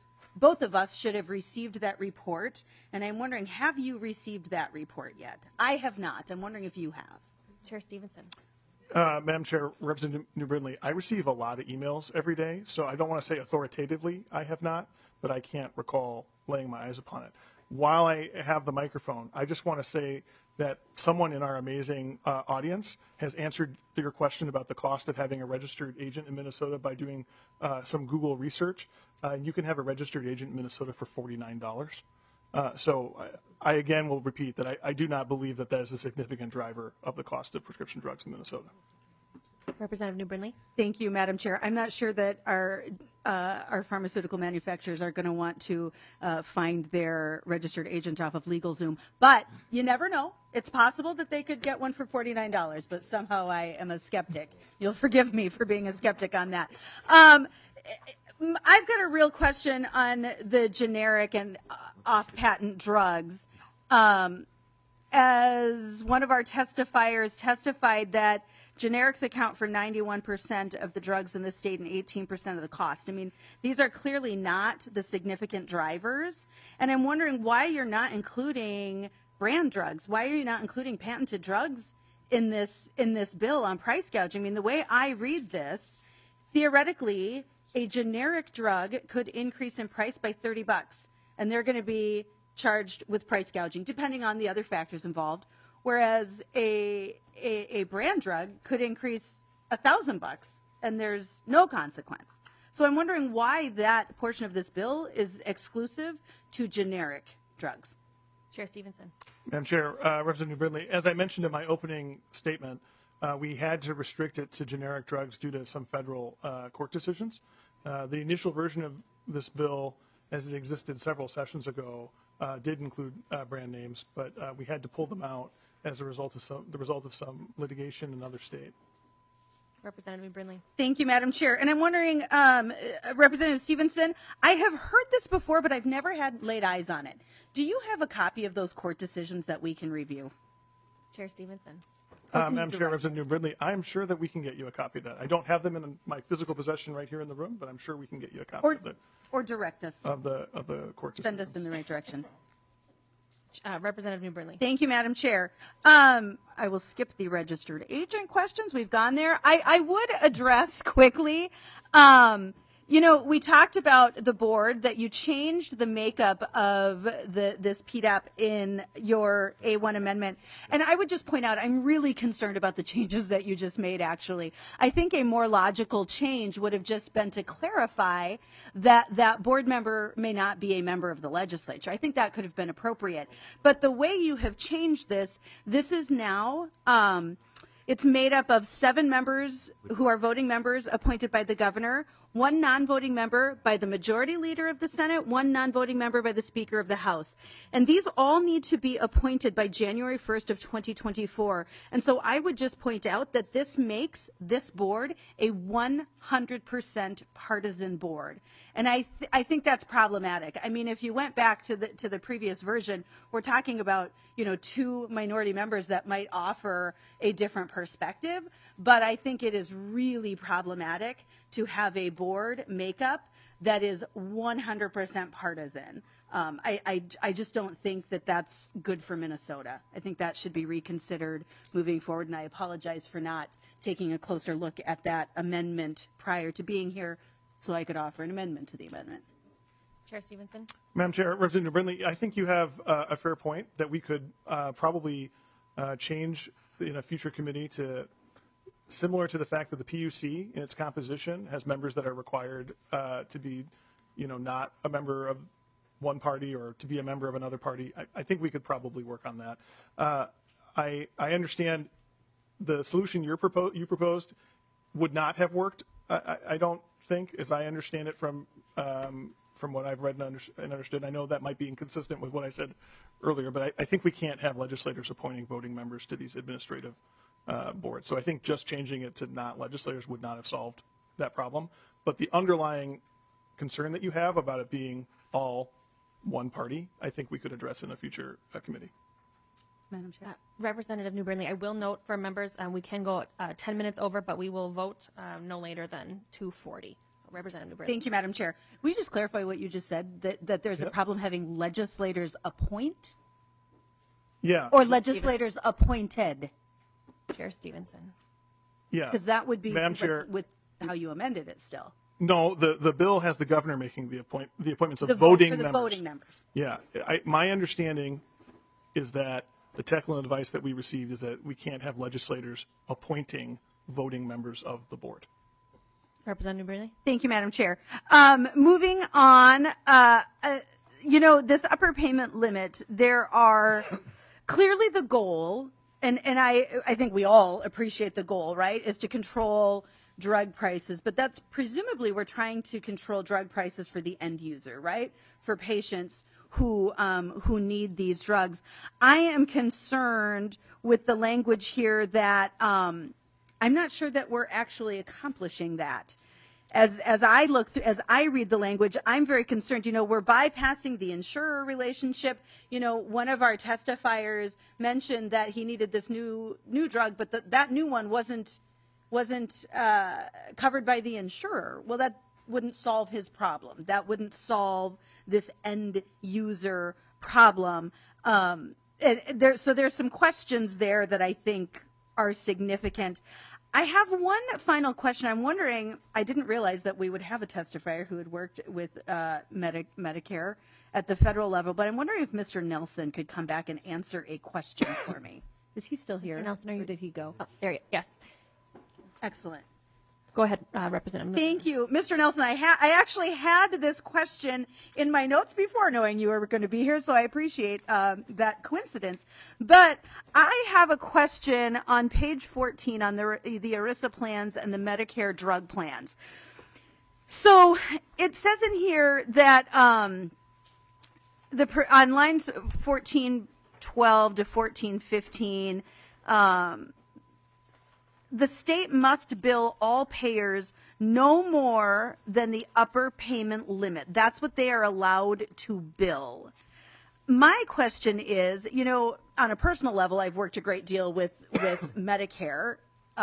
us should have received that report, and I'm wondering, have you received that report yet? I have not. I'm wondering if you have. Chair Stevenson. Madam Chair, Representative New Brindley, I receive a lot of emails every day, so I don't want to say authoritatively I have not, but I can't recall laying my eyes upon it. While I have the microphone, I just want to say that someone in our amazing audience has answered your question about the cost of having a registered agent in Minnesota by doing some Google research. And you can have a registered agent in Minnesota for $49. So I again will repeat that I do not believe that is a significant driver of the cost of prescription drugs in Minnesota. Representative New Brindley. Thank you, Madam Chair. I'm not sure that our pharmaceutical manufacturers are going to want to find their registered agent off of LegalZoom, but you never know. It's possible that they could get one for $49, but somehow I am a skeptic. You'll forgive me for being a skeptic on that. I've got a real question on the generic and off-patent drugs. As one of our testifiers testified that generics account for 91% of the drugs in the state and 18% of the cost. I mean, these are clearly not the significant drivers. And I'm wondering why you're not including brand drugs. Why are you not including patented drugs in this bill on price gouging? I mean, the way I read this, theoretically, a generic drug could increase in price by $30, and they're going to be charged with price gouging, depending on the other factors involved. Whereas a brand drug could increase $1,000, and there's no consequence. So I'm wondering why that portion of this bill is exclusive to generic drugs. Chair Stevenson. Madam Chair, Representative Brindley, as I mentioned in my opening statement, we had to restrict it to generic drugs due to some federal court decisions. The initial version of this bill, as it existed several sessions ago, did include brand names, but we had to pull them out as a result of some litigation in another state. Representative Brindley. Thank you, Madam Chair. And I'm wondering, Representative Stevenson, I have heard this before, but I've never had laid eyes on it. Do you have a copy of those court decisions that we can review? Chair Stevenson. Madam Chair, Representative Brindley, I'm sure that we can get you a copy of that. I don't have them in my physical possession right here in the room, but I'm sure we can get you a copy or direct us of the court decisions. Send us in the right direction. Representative New Brindley. Thank you, Madam Chair. I will skip the registered agent questions. We've gone there. I would address quickly, we talked about the board, that you changed the makeup of this PDAP in your A1 amendment. And I would just point out, I'm really concerned about the changes that you just made, actually. I think a more logical change would have just been to clarify that that board member may not be a member of the legislature. I think that could have been appropriate. But the way you have changed this is now, it's made up of 7 members who are voting members appointed by the governor, 1 non-voting member by the majority leader of the Senate, 1 non-voting member by the Speaker of the House. And these all need to be appointed by January 1st of 2024. And so I would just point out that this makes this board a 100% partisan board. And I think that's problematic. I mean, if you went back to the previous version, we're talking about, 2 minority members that might offer a different perspective. But I think it is really problematic to have a board makeup that is 100% partisan. I just don't think that that's good for Minnesota. I think that should be reconsidered moving forward, and I apologize for not taking a closer look at that amendment prior to being here so I could offer an amendment to the amendment. Chair Stevenson. Madam Chair, Representative Brindley, I think you have a fair point that we could probably change in a future committee to similar to the fact that the PUC in its composition has members that are required to be, not a member of one party or to be a member of another party. I think we could probably work on that. I understand the solution you proposed would not have worked. I don't think, as I understand it from what I've read and understood. I know that might be inconsistent with what I said earlier, but I think we can't have legislators appointing voting members to these administrative boards. So I think just changing it to not legislators would not have solved that problem. But the underlying concern that you have about it being all one party, I think we could address in a future committee. Madam Chair. Representative New Brindley, I will note for members, we can go 10 minutes over, but we will vote no later than 2:40. Representative New Brindley. Thank you, Madam Chair. Will you just clarify what you just said, that there's a problem having legislators appoint? Yeah. Or legislators appointed? Chair Stevenson. Yeah. Because that would be Chair, with how you amended it still. No, the bill has the governor making the appointments of voting members. Voting members. Yeah. My understanding is that the technical advice that we received is that we can't have legislators appointing voting members of the board. Representative Brindley. Thank you, Madam Chair. Moving on, this upper payment limit, there are clearly the goal, and I think we all appreciate the goal, right, is to control drug prices, but that's presumably we're trying to control drug prices for the end user, right, for patients who need these drugs. I am concerned with the language here that I'm not sure that we're actually accomplishing that. As I read the language, I'm very concerned. We're bypassing the insurer relationship. One of our testifiers mentioned that he needed this new drug, but that new one wasn't covered by the insurer. Well, that wouldn't solve his problem. That wouldn't solve this end user problem. So there's some questions there that I think are significant. I have one final question. I'm wondering, I didn't realize that we would have a testifier who had worked with Medicare at the federal level, but I'm wondering if Mr. Nelson could come back and answer a question for me. Is he still here? Mr. Nelson, or did he go? Oh, there you go. Yes. Excellent. Go ahead, Representative. Thank you. Mr. Nelson, I actually had this question in my notes before knowing you were going to be here, so I appreciate that coincidence. But I have a question on page 14 on the ERISA plans and the Medicare drug plans. So it says in here that on lines 1412 to 1415, the state must bill all payers no more than the upper payment limit. That's what they are allowed to bill. My question is, you know, on a personal level, I've worked a great deal with Medicare.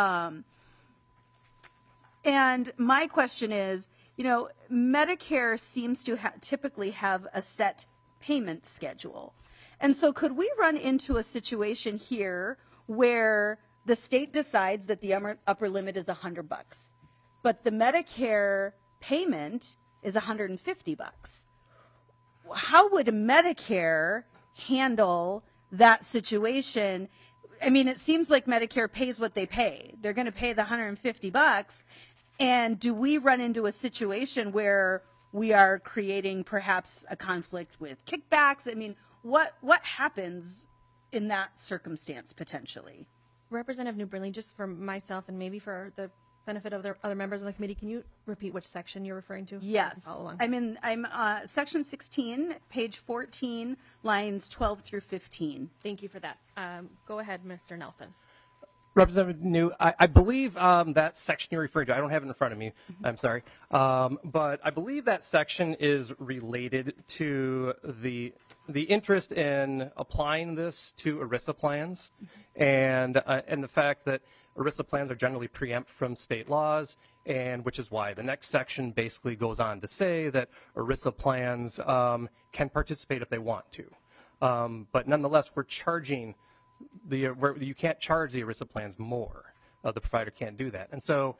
And my question is, you know, Medicare seems to typically have a set payment schedule. And so could we run into a situation here where the state decides that the upper limit is $100, but the Medicare payment is $150? How would Medicare handle that situation? I mean, it seems like Medicare pays what they pay. They're going to pay the $150. And do we run into a situation where we are creating perhaps a conflict with kickbacks? I mean, what happens in that circumstance potentially? Representative New Brinley, just for myself and maybe for the benefit of the other members of the committee, can you repeat which section you're referring to? Yes. I'm section 16, page 14, lines 12 through 15. Thank you for that. Go ahead, Mr. Nelson. Representative New, I believe that section you're referring to, I don't have it in front of me, I'm sorry, but I believe that section is related to the interest in applying this to ERISA plans and the fact that ERISA plans are generally preempt from state laws, and which is why the next section basically goes on to say that ERISA plans can participate if they want to. But nonetheless, we're charging you can't charge the ERISA plans more. The provider can't do that. And so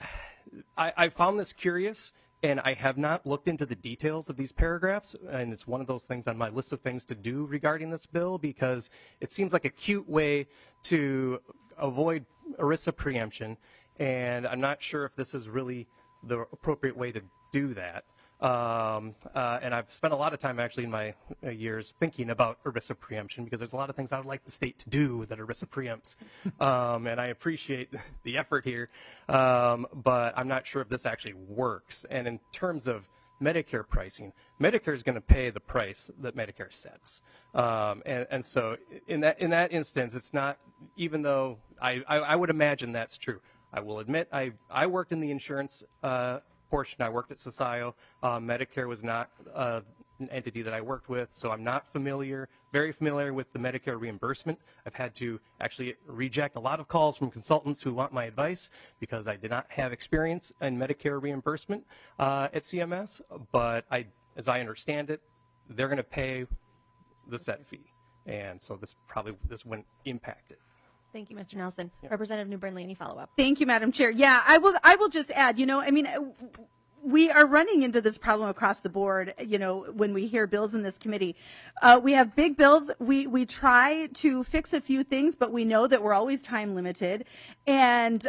I found this curious, and I have not looked into the details of these paragraphs, and it's one of those things on my list of things to do regarding this bill, because it seems like a cute way to avoid ERISA preemption, and I'm not sure if this is really the appropriate way to do that. And I've spent a lot of time actually in my years thinking about ERISA preemption, because there's a lot of things I would like the state to do that ERISA preempts. And I appreciate the effort here, but I'm not sure if this actually works. And in terms of Medicare pricing, Medicare is going to pay the price that Medicare sets. And so in that instance, it's not, even though I would imagine that's true. I will admit I worked in the insurance portion. I worked at CSIO. Medicare was not an entity that I worked with, so I'm not very familiar with the Medicare reimbursement. I've had to actually reject a lot of calls from consultants who want my advice because I did not have experience in Medicare reimbursement at CMS, but as I understand it, they're going to pay the set fee, and so this wouldn't impact it. Thank you, Mr. Nelson. Yeah. Representative New Brinley, any follow-up? Thank you, Madam Chair. Yeah, I will just add, you know, I mean, we are running into this problem across the board, you know, when we hear bills in this committee. We have big bills. We try to fix a few things, but we know that we're always time limited. And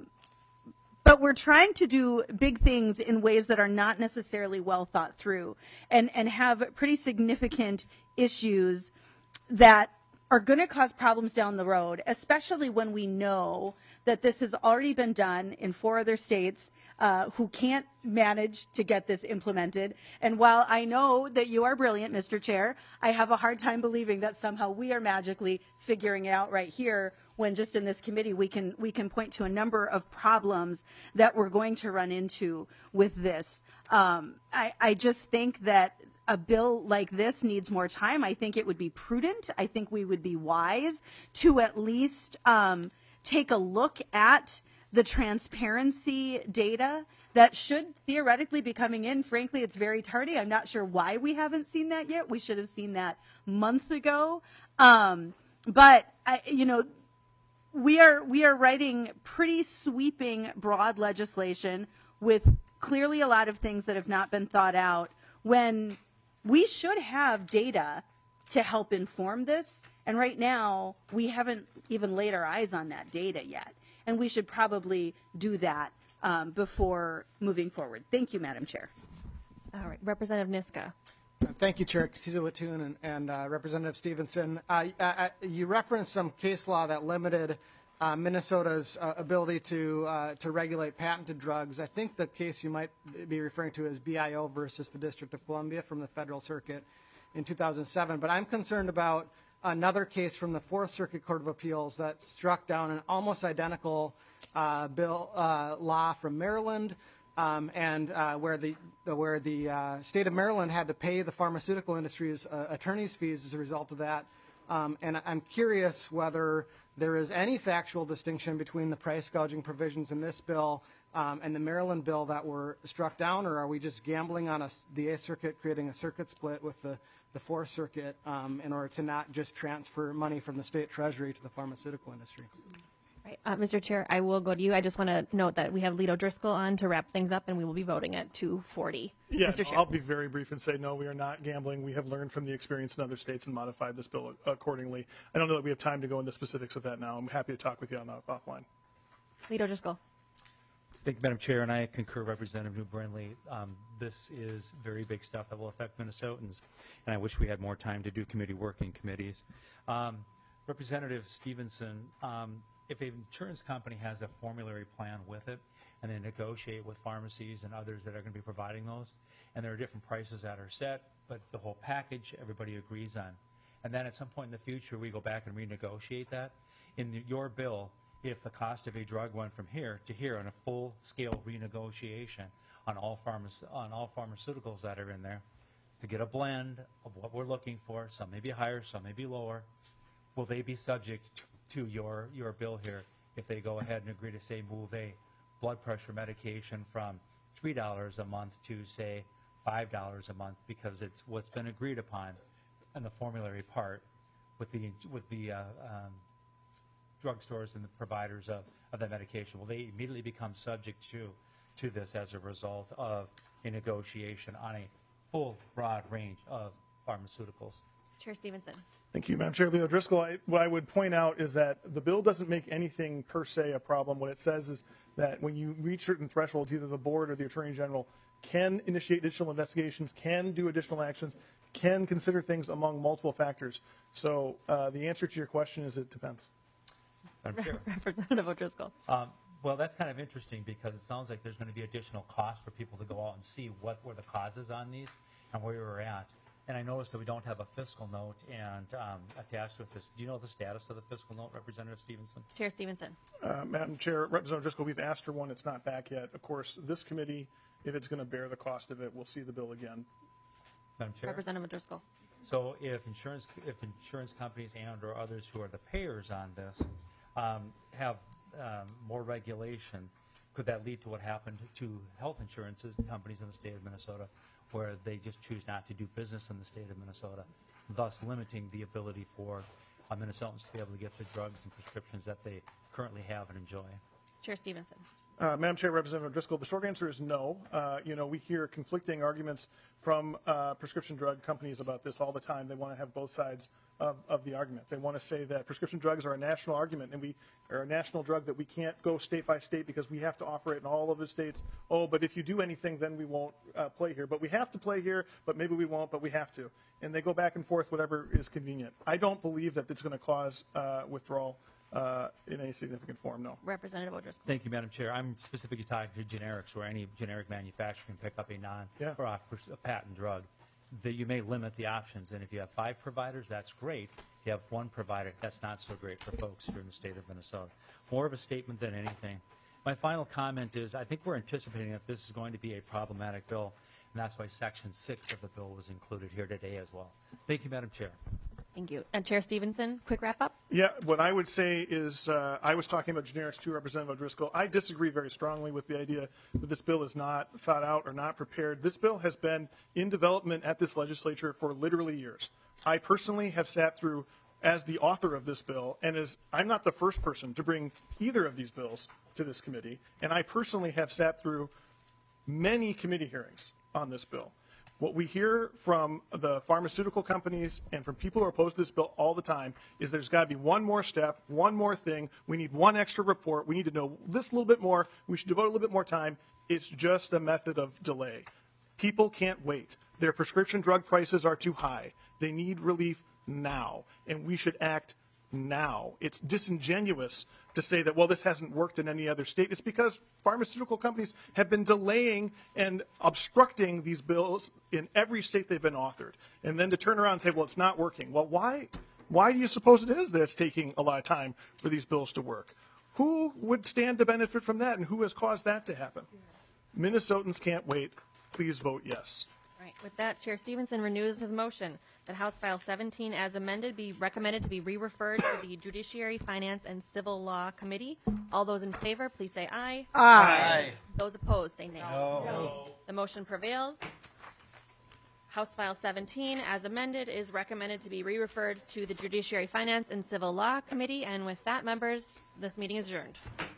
but we're trying to do big things in ways that are not necessarily well thought through and have pretty significant issues that are going to cause problems down the road, especially when we know that this has already been done in 4 other states who can't manage to get this implemented. And while I know that you are brilliant, Mr. Chair, I have a hard time believing that somehow we are magically figuring it out right here, when just in this committee we can point to a number of problems that we're going to run into with this. I just think that a bill like this needs more time. I think it would be prudent. I think we would be wise to at least take a look at the transparency data that should theoretically be coming in. Frankly, it's very tardy. I'm not sure why we haven't seen that yet. We should have seen that months ago. But you know, we are writing pretty sweeping, broad legislation with clearly a lot of things that have not been thought out, when we should have data to help inform this. And right now, we haven't even laid our eyes on that data yet. And we should probably do that before moving forward. Thank you, Madam Chair. All right, Representative Niska. Thank you, Chair Katiza Watun and Representative Stevenson. You referenced some case law that limited Minnesota's ability to regulate patented drugs. I think the case you might be referring to is BIO versus the District of Columbia from the Federal Circuit in 2007. But I'm concerned about another case from the Fourth Circuit Court of Appeals that struck down an almost identical law from Maryland, and where the state of Maryland had to pay the pharmaceutical industry's attorney's fees as a result of that. And I'm curious whether there is any factual distinction between the price gouging provisions in this bill and the Maryland bill that were struck down, or are we just gambling on the Eighth Circuit creating a circuit split with the Fourth Circuit in order to not just transfer money from the state treasury to the pharmaceutical industry? Right. Mr. Chair, I will go to you. I just want to note that we have Lito Driscoll on to wrap things up, and we will be voting at 2:40. Yeah, Mr. Chair. I'll be very brief and say, no, we are not gambling. We have learned from the experience in other states and modified this bill accordingly. I don't know that we have time to go into specifics of that now. I'm happy to talk with you on that offline. Lito Driscoll. Thank you, Madam Chair, and I concur, Representative New Brindley. This is very big stuff that will affect Minnesotans, and I wish we had more time to do committee work in committees. Representative Stevenson, if an insurance company has a formulary plan with it, and they negotiate with pharmacies and others that are going to be providing those, and there are different prices that are set, but the whole package everybody agrees on, and then at some point in the future we go back and renegotiate that, in your bill, if the cost of a drug went from here to here on a full-scale renegotiation on all pharmaceuticals that are in there, to get a blend of what we're looking for, some may be higher, some may be lower, will they be subject to your bill here if they go ahead and agree to, say, move a blood pressure medication from $3 a month to, say, $5 a month, because it's what's been agreed upon in the formulary part with the drugstores and the providers of that medication? Will they immediately become subject to this as a result of a negotiation on a full, broad range of pharmaceuticals? Chair Stevenson. Thank you, Madam Chair. Leo Driscoll, what I would point out is that the bill doesn't make anything per se a problem. What it says is that when you reach certain thresholds, either the board or the Attorney General can initiate additional investigations, can do additional actions, can consider things among multiple factors. So the answer to your question is it depends. Representative O'Driscoll. Well, that's kind of interesting because it sounds like there's going to be additional cost for people to go out and see what were the causes on these and where we were at. And I noticed that we don't have a fiscal note and attached with this. Do you know the status of the fiscal note, Representative Stevenson? Chair Stevenson. Madam Chair, Representative Driscoll, we've asked for one. It's not back yet. Of course, this committee, if it's going to bear the cost of it, we'll see the bill again. Madam Chair. Representative O'Driscoll. So if insurance companies and or others who are the payers on this have more regulation, could that lead to what happened to health insurance companies in the state of Minnesota, where they just choose not to do business in the state of Minnesota, thus limiting the ability for Minnesotans to be able to get the drugs and prescriptions that they currently have and enjoy? Chair Stevenson. Madam Chair, Representative Driscoll, the short answer is no. We hear conflicting arguments from prescription drug companies about this all the time. They want to have both sides of the argument. They want to say that prescription drugs are a national argument and we are a national drug that we can't go state by state because we have to offer it in all of the states. Oh, but if you do anything, then we won't play here. But we have to play here, but maybe we won't, but we have to. And they go back and forth, whatever is convenient. I don't believe that it's going to cause withdrawal in any significant form, no. Representative O'Driscoll. Thank you, Madam Chair. I'm specifically talking to generics, where any generic manufacturer can pick up or offer a patent drug. That you may limit the options, and if you have 5 providers, that's great. If you have 1 provider, that's not so great for folks here in the state of Minnesota. More of a statement than anything. My final comment is I think we're anticipating that this is going to be a problematic bill, and that's why Section 6 of the bill was included here today as well. Thank you, Madam Chair. Thank you. And Chair Stevenson, quick wrap up. Yeah, what I would say is I was talking about generics too, Representative O'Driscoll. I disagree very strongly with the idea that this bill is not thought out or not prepared. This bill has been in development at this legislature for literally years. I personally have sat through, as the author of this bill, and I'm not the first person to bring either of these bills to this committee, and I personally have sat through many committee hearings on this bill. What we hear from the pharmaceutical companies and from people who are opposed to this bill all the time is there's got to be one more step, one more thing. We need one extra report. We need to know this a little bit more. We should devote a little bit more time. It's just a method of delay. People can't wait. Their prescription drug prices are too high. They need relief now, and we should act now. It's disingenuous to say that, well, this hasn't worked in any other state. It's because pharmaceutical companies have been delaying and obstructing these bills in every state they've been authored. And then to turn around and say, well, it's not working. Well, why Why do you suppose it is that it's taking a lot of time for these bills to work? Who would stand to benefit from that, and who has caused that to happen? Minnesotans can't wait. Please vote yes. Right. With that, Chair Stevenson renews his motion that House File 17, as amended, be recommended to be re-referred to the Judiciary, Finance, and Civil Law Committee. All those in favor, please say aye. Aye. Those opposed, say nay. No. The motion prevails. House File 17, as amended, is recommended to be re-referred to the Judiciary, Finance, and Civil Law Committee. And with that, members, this meeting is adjourned.